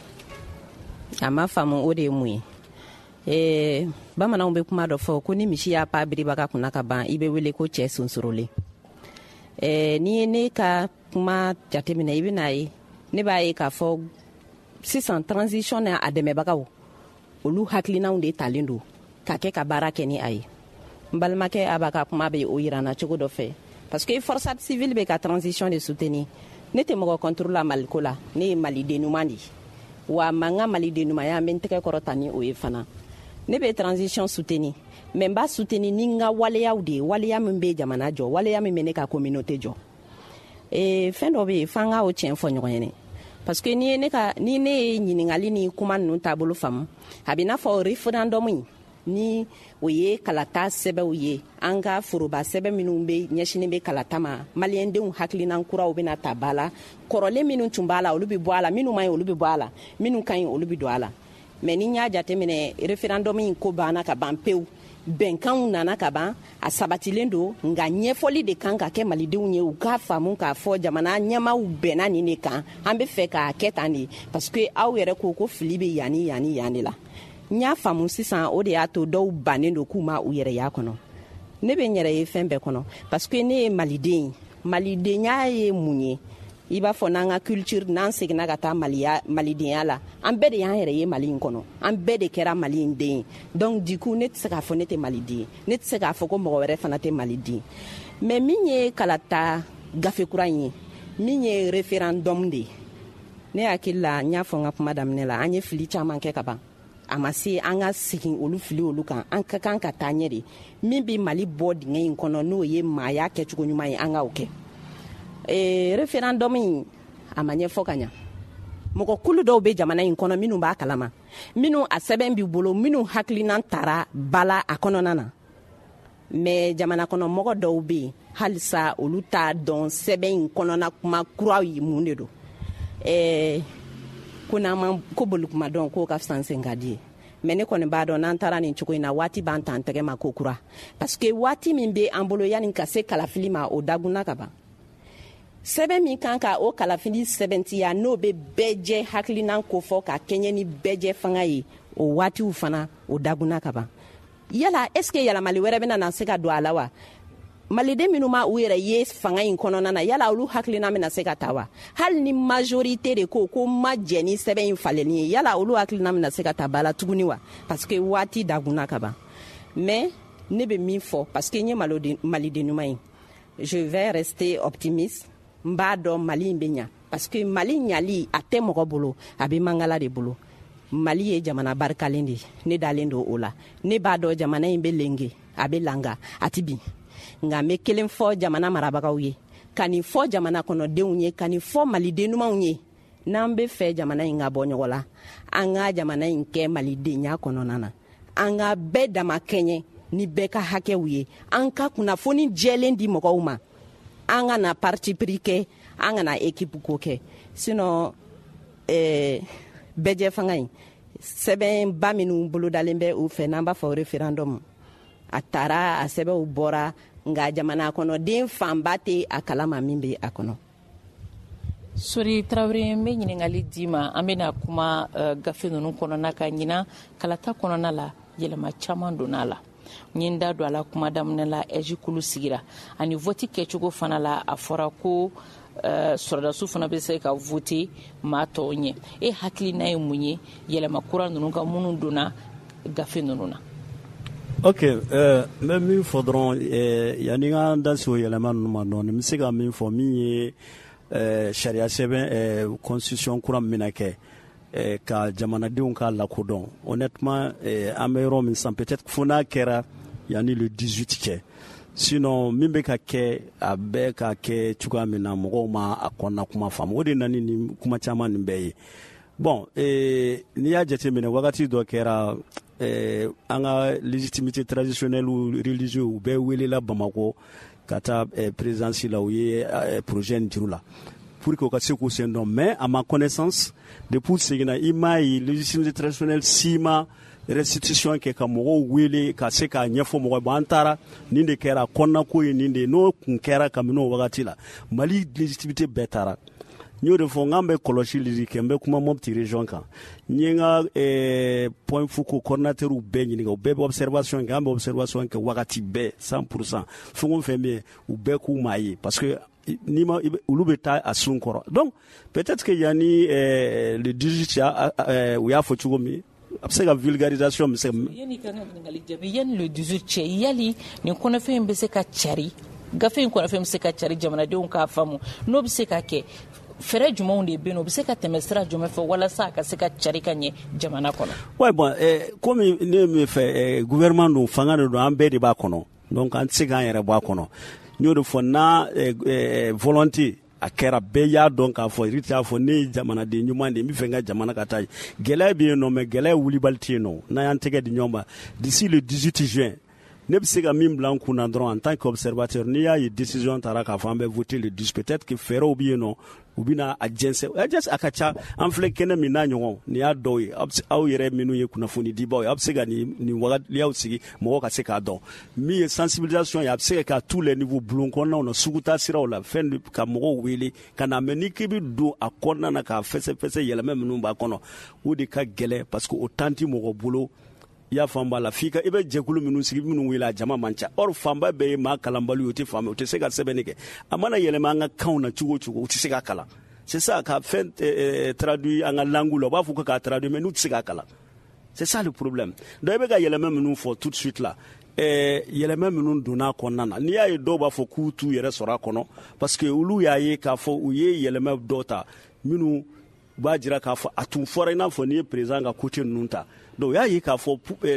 a ma faamu o de ye mun ye eh, bamananw bɛ kuma dɔ fɔ ko ni misi y'a pa biribaga kunna ka ban i bɛ wele ko cɛ sunsurolen eh, ni ye ne ka kuma jateminɛ i bɛna ye ne b'a ye k'a fɔ sisan transition n'a dɛmɛbagaw olu hakilinaw de talen don ka kɛ ka baara kɛ ni a ye n balimakɛ a b'a ka kuma bɛ o yirana cogo dɔ fɛ parce que force civile bɛ ka transition de soutenir ne tɛ mɔgɔ contrôle la maliko la ne ye maliden ɲuman de ye wa man ka maliden ɲumanya n bɛ n tɛgɛ kɔrɔta ni o ye fana ne bɛ transition soutenir mais n b'a soutenir ni n ka waleyaw de ye waleya min bɛ jamana jɔ waleya min bɛ ne ka communauté jɔ eh, fɛn dɔ bɛ yen f'an ka o tiɲɛ fɔ ɲɔgɔn ɲɛna parce que ni ne ka ni ne ye ɲiningali ni kuma ninnu taabolo faamu a bɛ n'a fɔ référendum in ni o ye kalata sɛbɛnw ye an ka foroba sɛbɛn minnu bɛ ɲɛsinin bɛ kalata ma maliyɛndenw hakilinan kuraw bɛna ta ba la kɔrɔlen minnu tun b'a la olu bɛ bɔ a la minnu ma ɲi olu bɛ bɔ a la minnu ka ɲi olu bɛ don a la mais ni n y'a jateminɛ référendum in ko banna ka ban pewu bɛnkanw nana ka ban a sabatilen don nka ɲɛfɔli de kan ka kɛ malidenw ye u k'a faamu k'a fɔ jamana ɲɛmaw bɛnna nin de kan an bɛ fɛ k'a kɛ tan de parce que aw yɛrɛ ko ko fili bɛ yan ni yan ni yan de la n y'a faamu sisan o de y'a to dɔw bannen don k'u ma u yɛrɛ y'a kɔnɔ ne bɛ n yɛrɛ ye fɛn bɛɛ kɔnɔ parce que ne ye maliden ye malidenya ye mun ye i b'a fɔ n'an ka culture n'an seginna ka taa maliya malidenya la an bɛɛ de y'an yɛrɛ ye mali in kɔnɔ an bɛɛ de kɛra mali in den ye donc du coup ne tɛ se k'a fɔ ne tɛ maliden ye ne tɛ se k'a fɔ ko mɔgɔ wɛrɛ fana tɛ maliden ye mais min ye kalata gafe kura in ye min ye référendum de ye ne hakili la n y'a fɔ n ka kuma daminɛ la an ye fili caman kɛ ka ban a ma se an ka segin olu fili olu kan an ka kan ka taa ɲɛ de min bɛ mali bɔ dingɛ in kɔnɔ n'o ye maaya kɛcogo ɲuman ye an k'o kɛ eh, référendum in a ma ɲɛfɔ ka ɲa mɔgɔ kulu dɔw be jamana in kɔnɔ minnu b'a kalama minnu a sɛbɛn b'i bolo minnu hakilinan tara bala a kɔnɔna na mais jamana kɔnɔ mɔgɔ dɔw be yen halisa olu t'a dɔn sɛbɛn in kɔnɔna kuma kuraw ye mun de don eh, ko n'an ma ko boli kuma dɔn k'o ka fisa sen ka di ye mais ne kɔni b'a dɔn n'an taara nin cogo in na waati b'an ta an tɛgɛ ma ko kura parce que waati min be an bolo yani ka se kalafili ma o dagunna ka ban sɛbɛn min kan ka o kalafili sɛbɛntiya n'o be bɛɛ jɛ hakilinan kofɔ ka kɛɲɛ ni bɛɛ jɛ fanga ye o waatiw fana o dagunna ka ban yala est ce que yɛlɛmali wɛrɛ bena na se ka don a la wa maliden minnu ma u yɛrɛ ye fanga in kɔnɔna na yala olu hakilina bena se ka ta wa hali ni majorité de ko ko ma jɛ ni sɛbɛn in falenni ye yala olu hakilina bena se ka ta bala tuguni wa parce que waati dagunna ka ban mais ne be min fɔ parce que n ye maliden ɲuman ye je vais rester optimiste n b'a dɔn mali in be ɲa parce que mali ɲali a tɛ mɔgɔ bolo a be mangala de bolo mali ye jamana barikalen de ne dalen do o la ne b'a dɔn jamana in be lenge a be langa a ti bin nka n be kelen fɔ jamana marabagaw ye ka nin fɔ jamana kɔnɔdenw ye ka nin fɔ maliden ɲumanw ye n'an be fɛ jamana in ka bɔ ɲɔgɔn la an ka jamana in kɛ malidenya kɔnɔna na an ka bɛɛ dama kɛɲɛ ni bɛɛ ka hakɛw ye an ka kunnafoni jɛlen di mɔgɔw ma an ka na parti pris kɛ an ka na équipe ko kɛ sinon eh, bɛjɛ fanga in sɛbɛn ba minnu bolodalen bɛ u fɛ n'an b'a fɔ référendum a taara a sɛbɛnw bɔra nka jamana kɔnɔ den fanba tɛ a kalama min bɛ a kɔnɔ. Sori Traoré n bɛ ɲininkali d'i ma an bɛna kuma uh, gafe ninnu kɔnɔna ka ɲina kalata kɔnɔna la yɛlɛma caman donna a la n ye n da don a la kuma daminɛ la ɛjikulu sigira ani voti kɛcogo fana la a fɔra ko uh, sɔrɔdasiw fana bɛ se ka vote maa tɔw ɲɛ e hakilina ye mun ye yɛlɛma kura ninnu ka minnu donna gafe ninnu na. Ok, euh, n bɛ min fɔ dɔrɔn eh, yanni n ka da se o yɛlɛma ninnu ma dɔɔni n bɛ se ka min fɔ min ye eh, sariya sɛbɛn eh, constitution kura min bɛna kɛ eh, ka jamanadenw ka lakodɔn honnêtement eh, an bɛ yɔrɔ min san peut-être fo n'a kɛra yanni le dix-huit cɛ sinon min bɛ ka kɛ a bɛ ka kɛ cogoya min na mɔgɔw ma a kɔnɔna kuma faamu o de nani ni kuma caman nin bɛɛ ye bon eh, n'i y'a jateminɛ wagati dɔ kɛra eh, an ka légitimité traditionnelle ou religieux u bɛɛ welela Bamako ka taa eh, présidence la u ye eh, projet in jiru la pour que u ka se k'u sen dɔn mais à ma connaissance depuis seginna i m'a ye légitimité traditionnelle si ma restitution kɛ ka mɔgɔw wele ka se k'a ɲɛfɔ mɔgɔ bon an taara nin de kɛra kɔnɔnako ye nin de n'o kun kɛra kabini o wagati la Mali légitimité bɛɛ taara n y'o de fɔ n k'an bɛ kɔlɔsili kɛ n bɛ kuma Mopti région kan n ye n ka eh, point fuko coordinateur bɛɛ ɲininka u bɛɛ bɛ observation kɛ an bɛ observation kɛ wagati bɛɛ cent pour cent fɛn o fɛn bɛ yen u bɛɛ k'u maa ye parce que ni ma olu bɛ taa a sun kɔrɔ donc peut-être que yanni eh, le dix-huit eh, u y'a fɔ cogo min a bɛ se ka vulgarisation bɛ se ka. yanni ka kan ka ɲininkali jaabi yanni le dix-huit cɛ yali nin kɔnɔfɛn in bɛ se ka cari gafe in kɔnɔfɛn bɛ se ka cari jamanadenw k'a faamu n'o bɛ se ka kɛ fɛrɛ jumɛnw de bɛ yen o bɛ se ka tɛmɛ sira jumɛn fɛ walasa a ka se ka cari ka ɲɛ jamana kɔnɔ. ouais bon eh, komi ne min fɛ eh, gouvernement don fanga de don an bɛɛ de b'a kɔnɔ donc an tɛ se k'an yɛrɛ bɔ a kɔnɔ n y'o de fɔ n'a eh, eh, volonté a kɛra bɛɛ y'a dɔn k'a fɔ Iriti y'a fɔ ne ye jamanaden ɲuman de ye n bɛ fɛ n ka jamana ka taa ye gɛlɛya bɛ yen nɔ mais gɛlɛya wulibali tɛ yen nɔ n'an y'an tɛgɛ di ɲɔgɔn ma d'ici le dix-huit juin ne bɛ se ka min bila n kun na dɔrɔn en tant qu'observateur n'i y'a ye décision taara k'a fɔ an bɛ voter le dix peut-être que fɛɛrɛw bɛ yen nɔ u bɛna a jɛnsɛn a jɛnsɛn a ka ca an filɛ kɛnɛ min n'a ɲɔgɔn nin y'a dɔw ye aw yɛrɛ minnu ye kunnafoni dibaw ye aw bɛ se ka nin nin wagatiyaw sigi mɔgɔw ka se k'a dɔn min ye sensibilisation ye a bɛ se ka kɛ à tous les niveaux bulon kɔnɔnaw na sugu taa siraw la fɛn ka mɔgɔw wele ka na mais ni k'i bɛ don a kɔnɔna na k'a fɛsɛfɛsɛ yɛlɛmɛ minnu b'a kɔnɔ o de ka gɛlɛn parce que o temps tɛ mɔgɔ bolo i y'a faamu b'a la f'i ka i bɛ jɛkulu minnu sigi minnu wele a jama man ca or fanba bɛɛ ye maa kalanbaliw ye o tɛ faamu o tɛ se ka sɛbɛnni kɛ a mana yɛlɛma an ka kanw na cogo o cogo u tɛ se ka kalan c'est ça ka fɛn euh, traduit en langue la u b'a fɔ ko k'a traduit mais n'u tɛ se k'a kalan c'est ça le problème donc i bɛ ka yɛlɛma minnu fɔ tout de suite là eh, yɛlɛma minnu donna a kɔnɔna na n'i y'a ye dɔw b'a fɔ k'u t'u yɛrɛ sɔrɔ a kɔnɔ parce que olu y'a ye k'a fɔ u ye yɛlɛma dɔw ta minnu b'a jira k'a fɔ a tun fɔra i n'a fɔ n'i ye président ka côté ninnu ta donc y'a ye k'a fɔ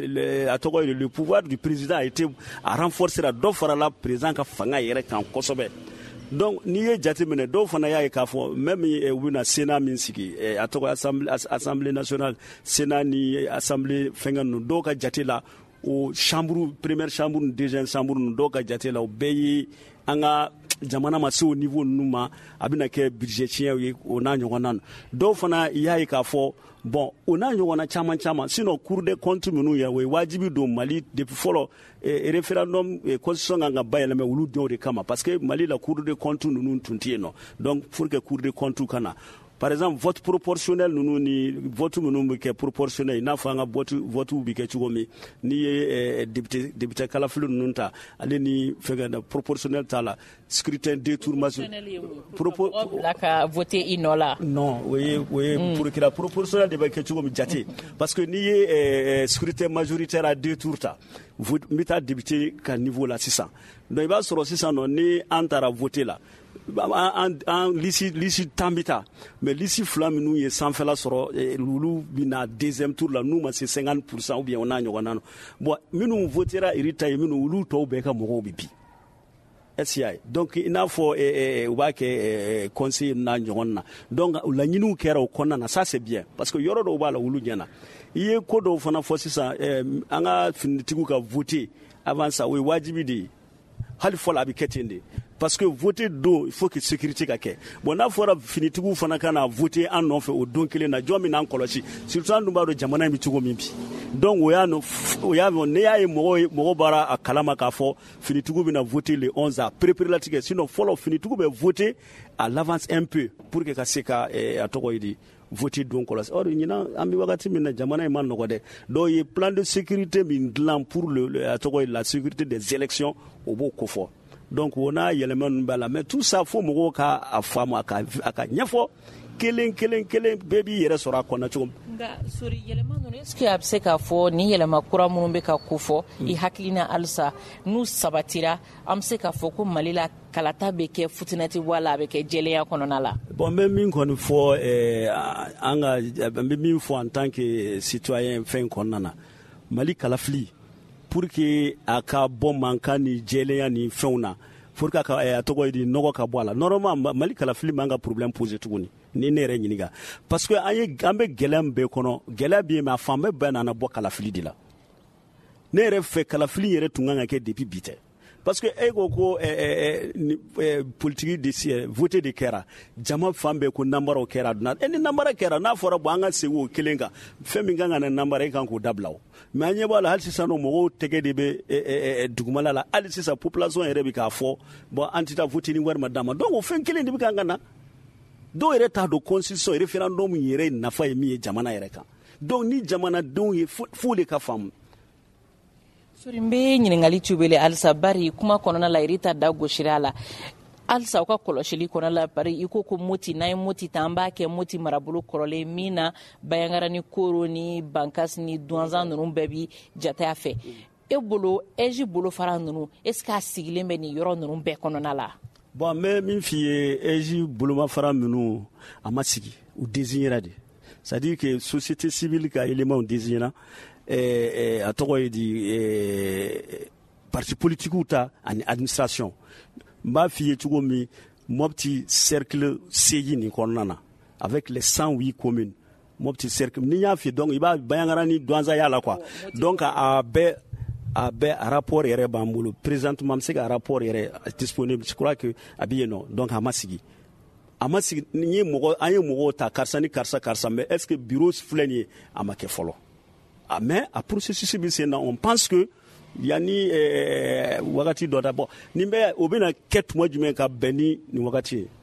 a tɔgɔ ye le pouvoir du président a été a renforcer la dɔ farala président ka fanga yɛrɛ kan kosɛbɛ donc n'i ye jate minɛ dɔw fana y'a ye k'a fɔ même u bɛna sénat min sigi a tɔgɔ assemblée assemblée nationale sénat ni assemblée fɛngɛ ninnu dɔw ka jate la o chambre première chambre ni deuxième chambre ninnu dɔw ka jate la o bɛɛ ye an ka jamana ma se o niveau ninnu ma a bɛna kɛ budget tiɲɛw ye o n'a ɲɔgɔnna na dɔw fana y'a ye k'a fɔ bon o n'a ɲɔgɔnna caman caman sinon cour des comptes minnu yɛrɛ o ye wajibi don Mali depuis fɔlɔ eh, référendum eh, constitution kan ka bayɛlɛmɛ olu denw de kama parce que Mali la cour des comptes ninnu tun tɛ yen nɔ donc pour que cour des comptes ka na par exemple vote proportionnel ninnu ni vote minnu bɛ kɛ proportionnel i n'a fɔ an ka vote vote bɛ kɛ cogo min n'i ye eh, député député kalafili ninnu ta ale ni fɛngɛ proportionnel ta la scrutin détournement propos la ka voter i nɔ la non o ye o ye pour que la proportionnel de bɛ kɛ cogo min jate parce que n'i ye eh, scrutin majoritaire à deux tours ta n bɛ taa député ka niveau la sisan donc i b'a sɔrɔ sisan nɔ ni an taara voter la an lisi lisi tan bi ta mais lisi fila minnu ye sanfɛla sɔrɔ olu bɛna deuxième tour la n'u ma se cinquante pour cent ou bien o n'a ɲɔgɔnna bon minnu votera iri ta ye minnu olu tɔw bɛɛ ka mɔgɔw bɛ bi est-ce que donc i n'a fɔ u b'a kɛ conseil n'a ɲɔgɔn na donc laɲiniw kɛra o kɔnɔna na ça c'est bien parce que yɔrɔ dɔw b'a la olu ɲɛna i ye ko dɔw fana fɔ sisan an ka finitigiw ka voter avant ça o ye wajibi de ye hali fɔlɔ a bɛ kɛ ten de parce que voter don il faut que sécurité ka kɛ bon n'a fɔra finitigiw fana ka na voter an nɔfɛ o don kelen na jɔn min n'an kɔlɔsi surtout an dun b'a dɔn jamana in bɛ cogo min bi donc o y'a o y'a ne y'a ye mɔgɔ mɔgɔ bɔra a kalama k'a fɔ finitigiw bɛna voter le onze a préparatifs sinon fɔlɔ finitigiw bɛ voter à l'avance un peu pour que ka se ka a tɔgɔ ye di voter don kɔlɔsi or ɲinan an bɛ wagati min na jamana in ma nɔgɔ dɛ donc ye plan de sécurité min dilan pour le a tɔgɔ ye la sécurité des élections o b'o kofɔ donc o n'a yɛlɛma ninnu b'a la mais tout ça fo mɔgɔw ka a faamu a ka a ka ɲɛfɔ kelen kelen kelen bɛɛ b'i yɛrɛ sɔrɔ a kɔnɔ cogo min. nka sori yɛlɛma ninnu est ce que a bɛ se k'a fɔ ni yɛlɛma kura minnu bɛ ka kofɔ i hakilina halisa n'u sabatira an bɛ se k'a fɔ ko Mali la kalata bɛ kɛ futinɛti bɔ a la a bɛ kɛ jɛlenya kɔnɔna la. bon n bɛ min kɔni fɔ ɛɛ an ka n bɛ min fɔ en tant que citoyen fɛn kɔnɔna na Mali kalafili pour que a ka bɔ mankan ni jɛlenya ni fɛnw na pour que a ka a tɔgɔ ye di nɔgɔ ka bɔ a la normalement Mali kalafili man ka problème poser tuguni ni ne yɛrɛ ɲininka parce que an ye an bɛ gɛlɛya min bɛɛ kɔnɔ gɛlɛya bɛ yen mais a fan bɛɛ bɛɛ nana bɔ kalafili de la ne yɛrɛ fɛ kalafili yɛrɛ tun kan ka kɛ depuis bi tɛ parce que e ko ko politique de voter de kɛra jama fan bɛɛ ko nambaraw kɛra duna e ni nambara kɛra n'a fɔra bon an ka segin o kelen kan fɛn min kan ka na nambara e kan k'o dabila o mais an ɲɛ b'a la hali sisan nɔ mɔgɔw tɛgɛ de bɛ dugumala la hali sisan population yɛrɛ bɛ k'a fɔ bon an tɛ taa voter ni wari ma d'a ma donc o fɛn kelen de bɛ kan ka na dɔw yɛrɛ t'a dɔn constitution référendum yɛrɛ nafa ye min ye jamana yɛrɛ kan donc ni jamanadenw ye fo de ka faamu. sori n bɛ ɲininkali tubele halisa bari kuma kɔnɔna la irita da gosira a la halisa u ka kɔlɔsili kɔnɔna la bari i ko ko moti n'an ye moti ta an b'a kɛ moti marabolo kɔrɔlen min na bayangara ni koro ni bankasi ni duwanzan ninnu bɛɛ bi jate a fɛ e bolo eji bolo fara ninnu est ce que a sigilen bɛ nin yɔrɔ ninnu bɛɛ kɔnɔna la. bon n bɛ min f'i ye eji bolomafara ninnu a ma sigi u désignera de c'est à dire que société civile ka élément désignera eh, eh, a tɔgɔ ye di eh, parti politique ta ani administration n b'a f'i ye cogo min Mopti cercle seegin nin kɔnɔna na avec les cent huit communes Mopti cercle ni y'a f'i donc i b'a bayangara ni duwanza y'a la quoi donc a bɛɛ a bɛɛ a rapport yɛrɛ b'an bolo présentement n bɛ se ka rapport yɛrɛ disponible je crois que a bɛ yen nɔ donc a ma sigi a ma sigi n ye mɔgɔ an ye mɔgɔw ta karisa ni karisa karisa mais est ce que bureau filɛ nin ye a ma kɛ fɔlɔ mais a processus bɛ sen na on pense que yanni ɛɛ wagati dɔ da bɔ nin bɛ o bɛna kɛ tuma jumɛn ka bɛn ni nin wagati ye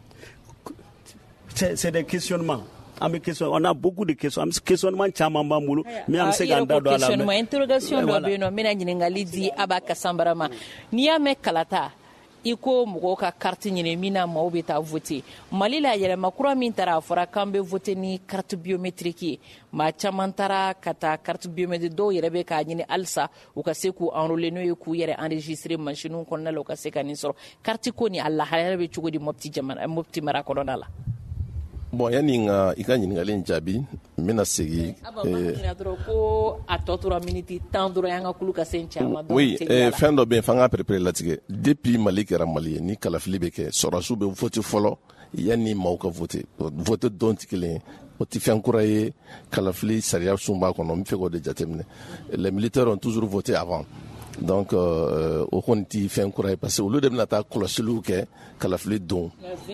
c'est c'est des questionnements. On a beaucoup de questions. Questionnement caman b'an bolo mais an bɛ se k'an da don a la. Questionnement interrogation dɔ bɛ yen nɔ n bɛna ɲininkali di Aba Kasanbara ma n'i y'a mɛn kalata i ko mɔgɔw ka carte ɲini min na maaw bɛ taa voter Mali la yɛlɛma kura min taara a fɔra k'an bɛ voter ni carte biométrique ye maa caman taara ka taa carte biométrique dɔw yɛrɛ bɛ k'a ɲini halisa u ka se k'u enrôler n'o ye k'u yɛrɛ enregistrer machine kɔnɔna la u ka se ka nin sɔrɔ carte ko ni a lahalaya bɛ cogo di Mopti jamana Mopti mara kɔnɔna la. bon yani nga i ka ɲininkali in jaabi n bena segi ko a tɔ tora miniti tan dɔrɔn y'an ka kulu ka se caman oui fɛn dɔ be yen f'an ka perepere latigɛ depuis mali kɛra mali ye ni kalafili be kɛ sɔrɔsiw be vote fɔlɔ yani maaw ka vote vote dɔn ti kelen ye o ti fɛn kura ye kalafili sariya sun b'a kɔnɔ n be fɛ k'o de jateminɛ les militaires ont toujours voté avant donc euh, o kɔni ti fɛn kura ye parce que olu de bena taa kɔlɔsiliw kɛ kalafili don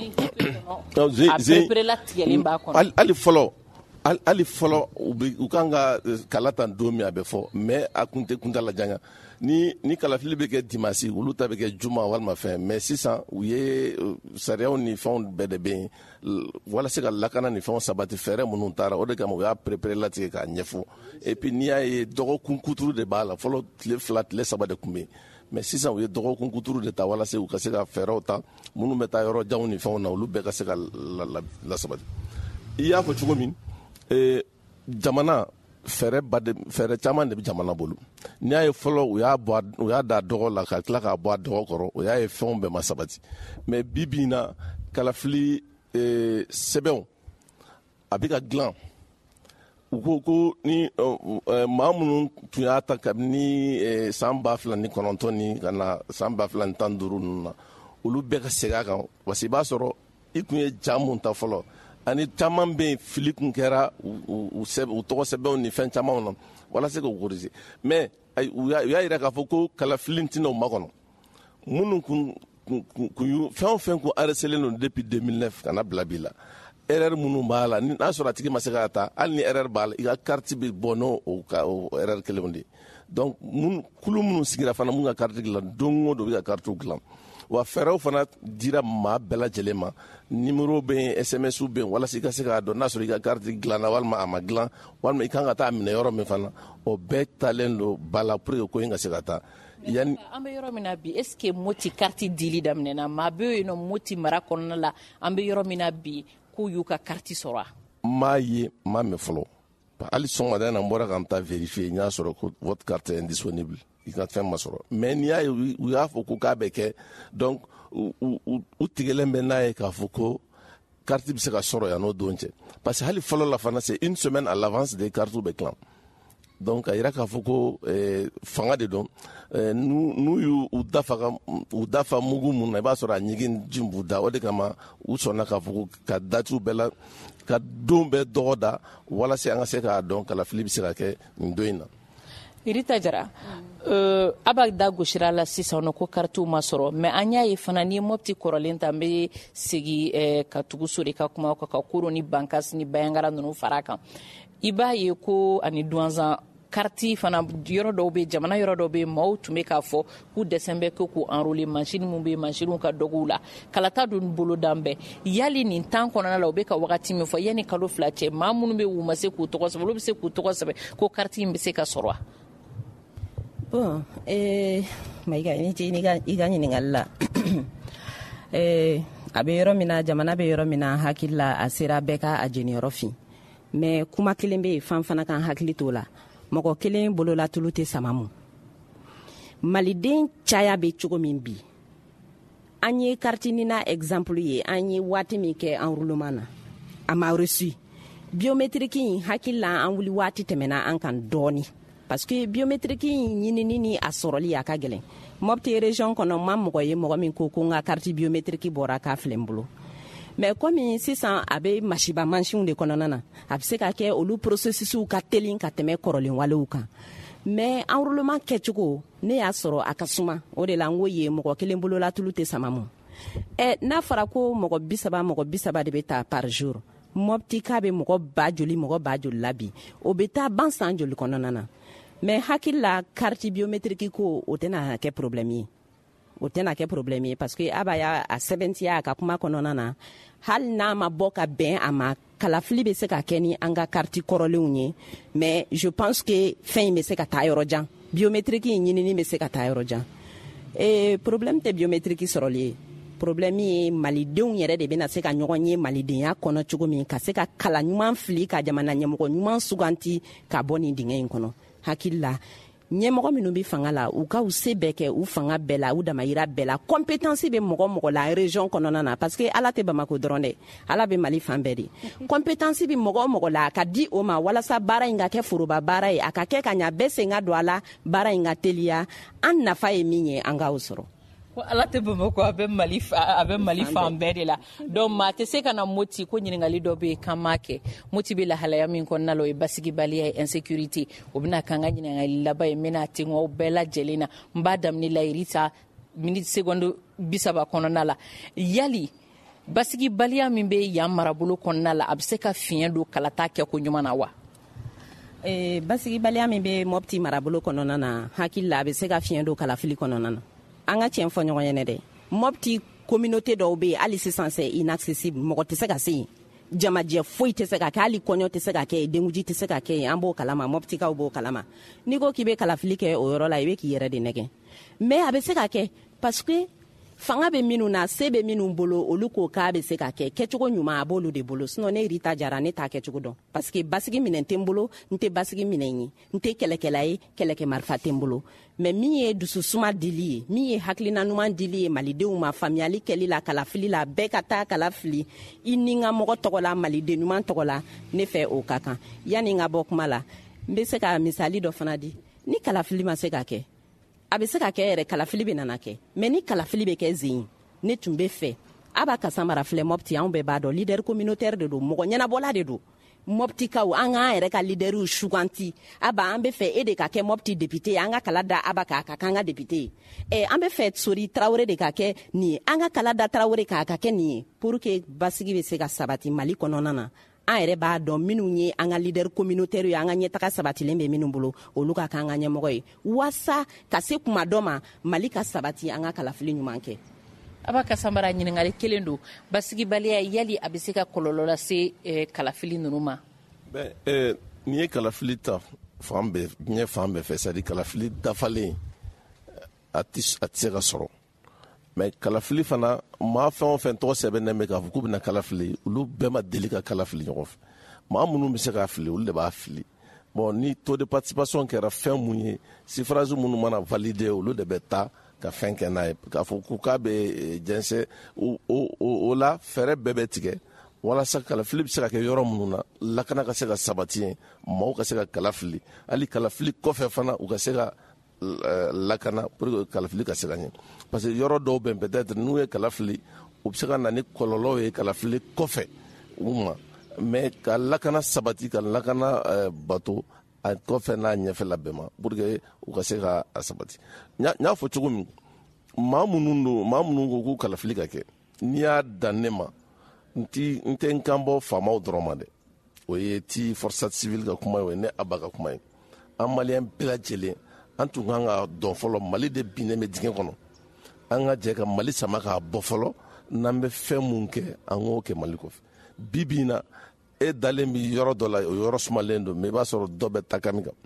hali fɔlɔ hali fɔlɔ u kan ka kala tan don min a bɛ fɔ mais a kun tɛ kuntala janya ni ni kalafili bɛ kɛ dimanche olu ta bɛ kɛ juma walima fɛn mais sisan u ye sariyaw ni fɛnw bɛɛ de bɛ yen walasa ka lakana ni fɛnw sabati fɛɛrɛ minnu taara o de kama u y'a prépare latigɛ k'a ɲɛfɔ et puis n'i y'a ye dɔgɔkun kuturu de b'a la fɔlɔ tile fila tile saba de tun bɛ yen mais sisan u ye dɔgɔkun kuturu de ta walasa u ka se ka fɛɛrɛw ta minnu bɛ taa yɔrɔ janw ni fɛnw na olu bɛɛ ka se ka lasabati i y'a fɔ cogo min Eh, jamana fɛrɛ ba de fɛrɛ caman de bɛ jamana bolo n'i y'a ye fɔlɔ u y'a bɔ u y'a da dɔgɔ la ka tila k'a bɔ a dɔgɔ kɔrɔ o y'a ye fɛnw bɛɛ ma sabati mais bi bi in na kalafili eh, sɛbɛnw a bɛ ka dilan u ko ko ni eh, maa minnu tun y'a ta kabini eh, san ba fila ni kɔnɔntɔn ni ka na san ba fila ni tan duuru ninnu na olu bɛɛ ka segin a kan parce que i b'a sɔrɔ i tun ye ja mun ta fɔlɔ ani caman bɛ yen fili kun kɛra u tɔgɔ sɛbɛnw ni fɛn camanw na walasa k'u corriger mais u y'a jira k'a fɔ ko kalafili tɛna u makɔnɔ minnu kun kun fɛn o fɛn kun arrêtelen don depuis deux mille neuf kana bila bi la erreur minnu b'a la n'a sɔrɔ a tigi ma se k'a ta hali ni erreur b'a la i ka carte bɛ bɔ n'o o erreur kelenw de ye donc kulu minnu sigira fana mun ka carte dilan don o don u bɛ ka carte dilan wa fɛɛrɛw fana dira maa bɛɛ lajɛlen ma numéro bɛ yen S M S bɛ yen walasa i ka se k'a dɔn n'a sɔrɔ i ka carte dilanna walima a ma dilan walima i kan ka taa minɛ yɔrɔ min fana o bɛɛ talen don ba la pour que ko in ka se ka taa yani an bɛ yɔrɔ min na bi est ce que moti carte dili daminɛna maa bɛ yen nɔ moti mara kɔnɔna la an bɛ yɔrɔ min na bi k'u y'u ka carte sɔrɔ maa ye maa mɛn fɔlɔ hali sɔgɔmada in na n bɔra ka n ta vérifier n y'a sɔrɔ ko votre carte est indisponible i ka fɛn ma sɔrɔ mais n'i y'a ye u y'a fɔ ko k'a bɛ kɛ donc u tigɛlen bɛ n'a ye k'a fɔ ko carte bɛ se ka sɔrɔ yan n'o don cɛ parce que hali fɔlɔ la fana c'est une semaine à l'avance des cartes bɛ tilan donc a yira k'a fɔ ko fanga de don n'u y'u dafa u dafa mugu mun na i b'a sɔrɔ a ɲigin ji b'u da o de kama u sɔnna k'a fɔ ko ka datiw bɛɛ la ka don bɛɛ dɔgɔ da walasa an ka se k'a dɔn kalafili bɛ se ka kɛ nin don in na. Irita Jara euh aba da gosira la sisan no ko kartu ma sɔrɔ mais an y'a ye fana ni mopti kɔrɔlen ta be segi eh, ka tugu sori ka kuma ka ka koro ni bankas ni bayangara nunu fara kan i b'a ye ko ani duanzan karti fana yɔrɔ dɔw be jamana yɔrɔ dɔw be maaw tun be k'a fɔ k'u dɛsɛn bɛ ko k'u enrôler machine mun be machine ka dɔgɔw la kalata dun bolo dan bɛɛ yali nin tan kɔnɔna la u be ka wagati min fɔ yani kalo fila cɛ maa minnu be u ma se k'u tɔgɔ sɛbɛn olu be se k'u tɔgɔ sɛbɛn ko karti in be se ka sɔrɔ a bon eh Maïga ni ti ni ga i ga ɲininkali la eh a be yɔrɔ min na jamana be yɔrɔ min na hakili la a sera bɛɛ ka a jeniyɔrɔ fin mais kuma kelen be yen fan fana kan hakili t'o la mɔgɔ kelen bolola tulu tɛ sama mu maliden caya be cogo min bi an ye kartini na exemple ye an ye waati min kɛ enroulement na a ma reçu biométrique in hakili la an wuli waati tɛmɛna an kan dɔɔni parce que biométrique ɲinini ni a sɔrɔli a ka gɛlɛn Mopti région kɔnɔ ma mɔgɔ ye mɔgɔ min ko ko n ka carte biométrique bɔra k'a filɛ n bolo mais comme sisan a bɛ masiba mansinw de kɔnɔna na a bɛ se ka kɛ olu processusw ka teli ka tɛmɛ kɔrɔlen walew kan mais enroulement kɛcogo ne y'a sɔrɔ a ka suma o de la n ko ye mɔgɔ kelen bolola tulu tɛ sama mu ɛ n'a fɔra ko mɔgɔ bi saba mɔgɔ bi saba de bɛ taa par jour Mopti k'a bɛ mɔgɔ ba joli mɔgɔ ba joli la bi o bɛ taa ban san joli kɔnɔna na mais hakili la carte biométrique ko o tɛna kɛ problème ye o tɛna kɛ problème ye parce que a b'a y'a a sɛbɛntiya a ka kuma kɔnɔna na hali n'a ma bɔ ka bɛn a ma kalafili bɛ se ka kɛ ni an ka carte kɔrɔlenw ye mais je pense que fɛn in bɛ se ka taa yɔrɔ jan biométrique in ɲinini bɛ se ka taa yɔrɔ jan et problème tɛ biométrique sɔrɔli ye problème ye malidenw yɛrɛ de bɛna se ka ɲɔgɔn ye malidenya kɔnɔ cogo min ka se ka kala ɲuman fili ka jamana ɲɛmɔgɔ ɲuman suganti ka bɔ nin dingɛ in kɔnɔ hakili la ɲɛmɔgɔ minnu bɛ fanga la u ka u se bɛɛ kɛ u fanga bɛɛ la u damayira bɛɛ la compétence bɛ mɔgɔ mɔgɔ la région kɔnɔna na parce que ala tɛ Bamako dɔrɔn dɛ ala bɛ Mali fan bɛɛ de compétence bɛ mɔgɔ mɔgɔ la a ka di o ma walasa baara in ka kɛ foroba baara ye a ka kɛ ka ɲa bɛɛ sen ka don a la baara in ka teliya an nafa ye min ye an ka o sɔrɔ. ala tɛ Bamako a bɛ Mali a bɛ Mali fan bɛɛ de la donc maa tɛ se ka na Moti ko ɲininkali dɔ bɛ yen k'an m'a kɛ Moti bɛ lahalaya min kɔnɔna la o ye basigibaliya ye insécurité o bɛna k'an ka ɲininkali laban ye n bɛna ten o bɛɛ lajɛlen na n b'a daminɛ la Irita minute seconde bi saba kɔnɔna la yali basigibaliya min bɛ yan marabolo kɔnɔna la a bɛ se ka fiɲɛ don kalata kɛ ko ɲuman na wa? Eh, basigibaliya min bɛ Mopti marabolo kɔnɔna na hakili la a bɛ se ka fiɲɛ don kalafili kɔnɔna na. An ka tiɲɛ fɔ ɲɔgɔn ɲɛnɛ dɛ Mopti communauté dɔw bɛ yen hali sisan c'est inaccessible mɔgɔ tɛ se ka se yen jamajɛ foyi tɛ se ka kɛ hali kɔɲɔ tɛ se ka kɛ denkuji tɛ se ka kɛ yen an b'o kalama Moptikaw b'o kalama n'i ko k'i bɛ kalafili kɛ o yɔrɔ la i bɛ k'i yɛrɛ de nɛgɛn mais a bɛ se ka kɛ parce que fanga bɛ minnu na se bɛ minnu bolo olu ko k'a bɛ se ka kɛ kɛcogo ɲuman a b'olu de bolo sinon ne Rita Jara ne t'a kɛcogo dɔn parce que basigi minɛn tɛ n bolo n tɛ basigi minɛn ye n tɛ kɛlɛkɛla ye kɛlɛkɛ marifa tɛ n bolo mais min ye dususuma dili ye min ye hakilina ɲuman dili ye malidenw ma faamuyali kɛli la kalafili la bɛɛ ka taa kalafili i ni n ka mɔgɔ tɔgɔ la maliden ɲuman tɔgɔ la ne fɛ o ka kan yanni n ka bɔ kuma la n bɛ se ka misali dɔ fana di ni kalafili ma se ka kɛ a bɛ se ka kɛ yɛrɛ kalafili bɛ nana kɛ mais ni kalafili bɛ kɛ zen ne tun bɛ fɛ Aba Kasamara filɛ Mopti anw bɛɛ b'a dɔn leader communautaire de don mɔgɔ ɲɛnabɔla de don Moptikaw an k'an yɛrɛ ka leaderiw suganti Aba an bɛ fɛ e de ka kɛ Mopti député an ka kala da Aba k'a ka k'an ka député ɛ an bɛ fɛ Sori Tarawele de ka kɛ nin ye an ka kala da Tarawele k'a ka kɛ nin ye pour que basigi bɛ se ka sabati Mali kɔnɔna na an yɛrɛ b'a dɔn minnu ye an ka leader communautaire ye an ka ɲɛtaga sabatilen bɛ minnu bolo olu ka k'an ka ɲɛmɔgɔ ye wasa ka se kuma dɔ ma Mali ka sabati an ka kalafili ɲuman kɛ. Aba Kasamara ɲininkali kelen don basigibaliya yali a bɛ se ka kɔlɔlɔ lase kalafili ninnu ma? Bɛn eh, n'i ye kalafili ta fan bɛɛ diɲɛ fan bɛɛ fɛ c'est à dire kalafili dafalen a tɛ a tɛ se ka sɔrɔ mais kalafili fana maa fɛn o fɛn tɔgɔ sɛbɛnnen bɛ k'a fɔ k'u bɛna kalafili olu bɛɛ ma deli ka kalafili ɲɔgɔn fɛ maa minnu bɛ se k'a fili olu de b'a fili bon ni taux de participation kɛra fɛn mun ye suffrage minnu mana valider olu de bɛ taa ka fɛn kɛ n'a ye k'a fɔ k'u k'a bɛ jɛnsɛn o o o la fɛɛrɛ bɛɛ bɛ tigɛ walasa kalafili bɛ se ka kɛ yɔrɔ minnu na lakana ka se ka sabati yen maaw ka se ka kalafili hali kalafili kɔfɛ fana u ka se ka lakana pour que kalafili ka se ka ɲɛ parce que yɔrɔ dɔw bɛ peut-être n'u ye kalafili u bɛ se ka na ni kɔlɔlɔ ye kalafili kɔfɛ u ma mais ka lakana sabati ka lakana bato a kɔfɛ n'a ɲɛfɛla bɛɛ ma pour que u ka se ka sabati n y'a fɔ cogo min maa minnu don maa minnu ko k'u kalafili ka kɛ n'i y'a dan ne ma n tɛ n tɛ n kan bɔ faamaw dɔrɔn ma dɛ o ye ti force civile ka kuma ye o ye ne Aba ka kuma ye an maliyɛn bɛɛ lajɛlen an tun kan ka dɔn fɔlɔ Mali de binnen bɛ dingɛ kɔnɔ an ka jɛ ka Mali sama k'a bɔ fɔlɔ n'an bɛ fɛn mun kɛ an k'o kɛ Mali kɔfɛ bi bi in na e dalen bi yɔrɔ dɔ la o yɔrɔ sumalen don mais i b'a sɔrɔ dɔ bɛ takami kan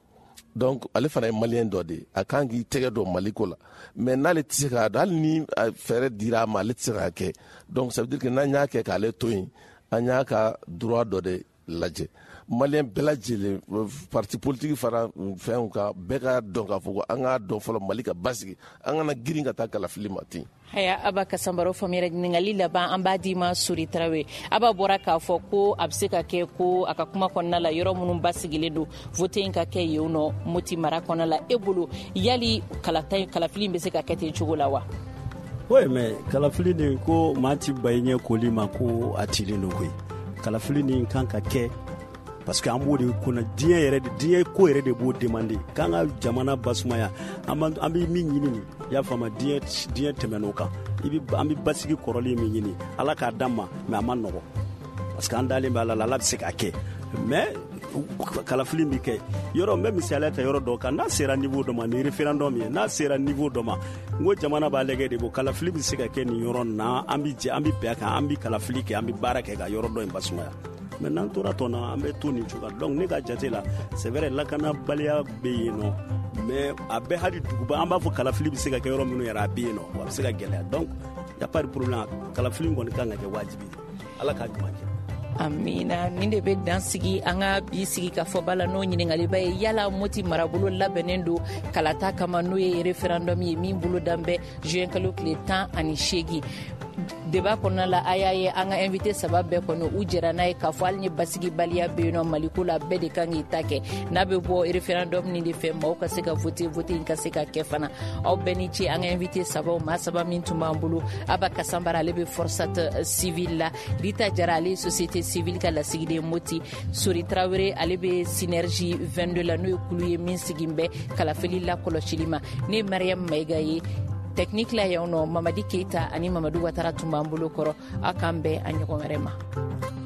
donc ale fana ye maliyɛn dɔ de ye a kan k'i tɛgɛ don Mali ko la mais n'ale tɛ se k'a dɔn hali ni fɛɛrɛ dira a ma ale tɛ se k'a kɛ donc ça veut dire que n'an y'a kɛ k'ale to yen an y'a ka droit dɔ de lajɛ maliyɛn bɛɛ lajɛlen parti politique fara fɛnw kan bɛɛ ka dɔn k'a fɔ ko an k'a dɔn fɔlɔ Mali ka basigi an kana girin ka taa kalafili ma ten. Haya Aba Kasamara faamuyara ɲininkali laban an b'a di ma Sori Tarawele Aba bɔra k'a fɔ ko a bɛ se ka kɛ ko a ka kuma kɔnɔna la yɔrɔ minnu basigilen don vote in ka kɛ yen nɔ Moti mara kɔnɔna la e bolo yali kalata kalafili bɛ se ka kɛ ten cogo la wa? Oui mais kalafili nin ko maa ti ba i ɲɛ koli ma ko a cilen don koyi kalafili nin kan ka kɛ parce que an b'o de kɔnɔ diɲɛ yɛrɛ de diɲɛ ko yɛrɛ de b'o demander k'an ka jamana basumaya an bɛ min ɲini nin i y'a faamu diɲɛ diɲɛ tɛmɛn'o kan i bɛ an bɛ basigi kɔrɔlen min ɲini ala k'a d'an ma mais a ma nɔgɔn parce que an dalen bɛ ala la ala bɛ se k'a kɛ mais kalafili bɛ kɛ yɔrɔ n bɛ misaliya ta yɔrɔ dɔ kan n'a sera niveau dɔ ma ni référendum ye n'a sera niveau dɔ ma n ko jamana b'a lajɛ de ko kalafili bɛ se ka kɛ nin yɔrɔ nin na an bɛ jɛ an bɛ bɛn a kan an bɛ kalafili kɛ an bɛ baara kɛ ka yɔrɔ dɔ in basumaya mais n'an tora tɔ na an bɛ to nin cogoya donc ne ka jate la c'est vrai lakanabaliya bɛ yen nɔ mais a bɛ hali duguba an b'a fɔ kalafili bɛ se ka kɛ yɔrɔ minnu yɛrɛ a bɛ yen nɔ a bɛ se ka gɛlɛya donc y a pas de problème kalafili kɔni kan ka kɛ wajibi ala k'a ɲuman kɛ. amina. Nin de bɛ dan sigi an ka bi sigi ka fɔ bala n'o ɲininkaliba ye yala Moti marabolo labɛnnen don kalata kama n'o ye référendum ye min bolo dan bɛ juin kalo tile tan ani seegin. Débat kɔnɔna la a y'a ye an ka invité saba bɛɛ kɔnɔ u jɛra n'a ye k'a fɔ hali ni basigibaliya bɛ yen nɔ Maliko la bɛɛ de kan k'i ta kɛ n'a bɛ bɔ référendum nin de fɛ maaw ka se ka voter voter in ka se ka kɛ fana. Aw bɛɛ ni ce an ka invité sabaw maa saba min tun b'an bolo. Aba Kasanbara ale bɛ Forçat Civil la, Rita Jara ale société civile ka lasigiden Moti, Sori Traoré ale bɛ Synergie vingt-deux la n'o ye kulu ye min sigin bɛ kalafili la kɔlɔsili ma. Ne Mariam Mayiga ye technique la yan nɔ Mamadi Keita ani Mamadou Watara tun b'an bolo kɔrɔ. A k'an bɛn a ɲɔgɔn wɛrɛ ma.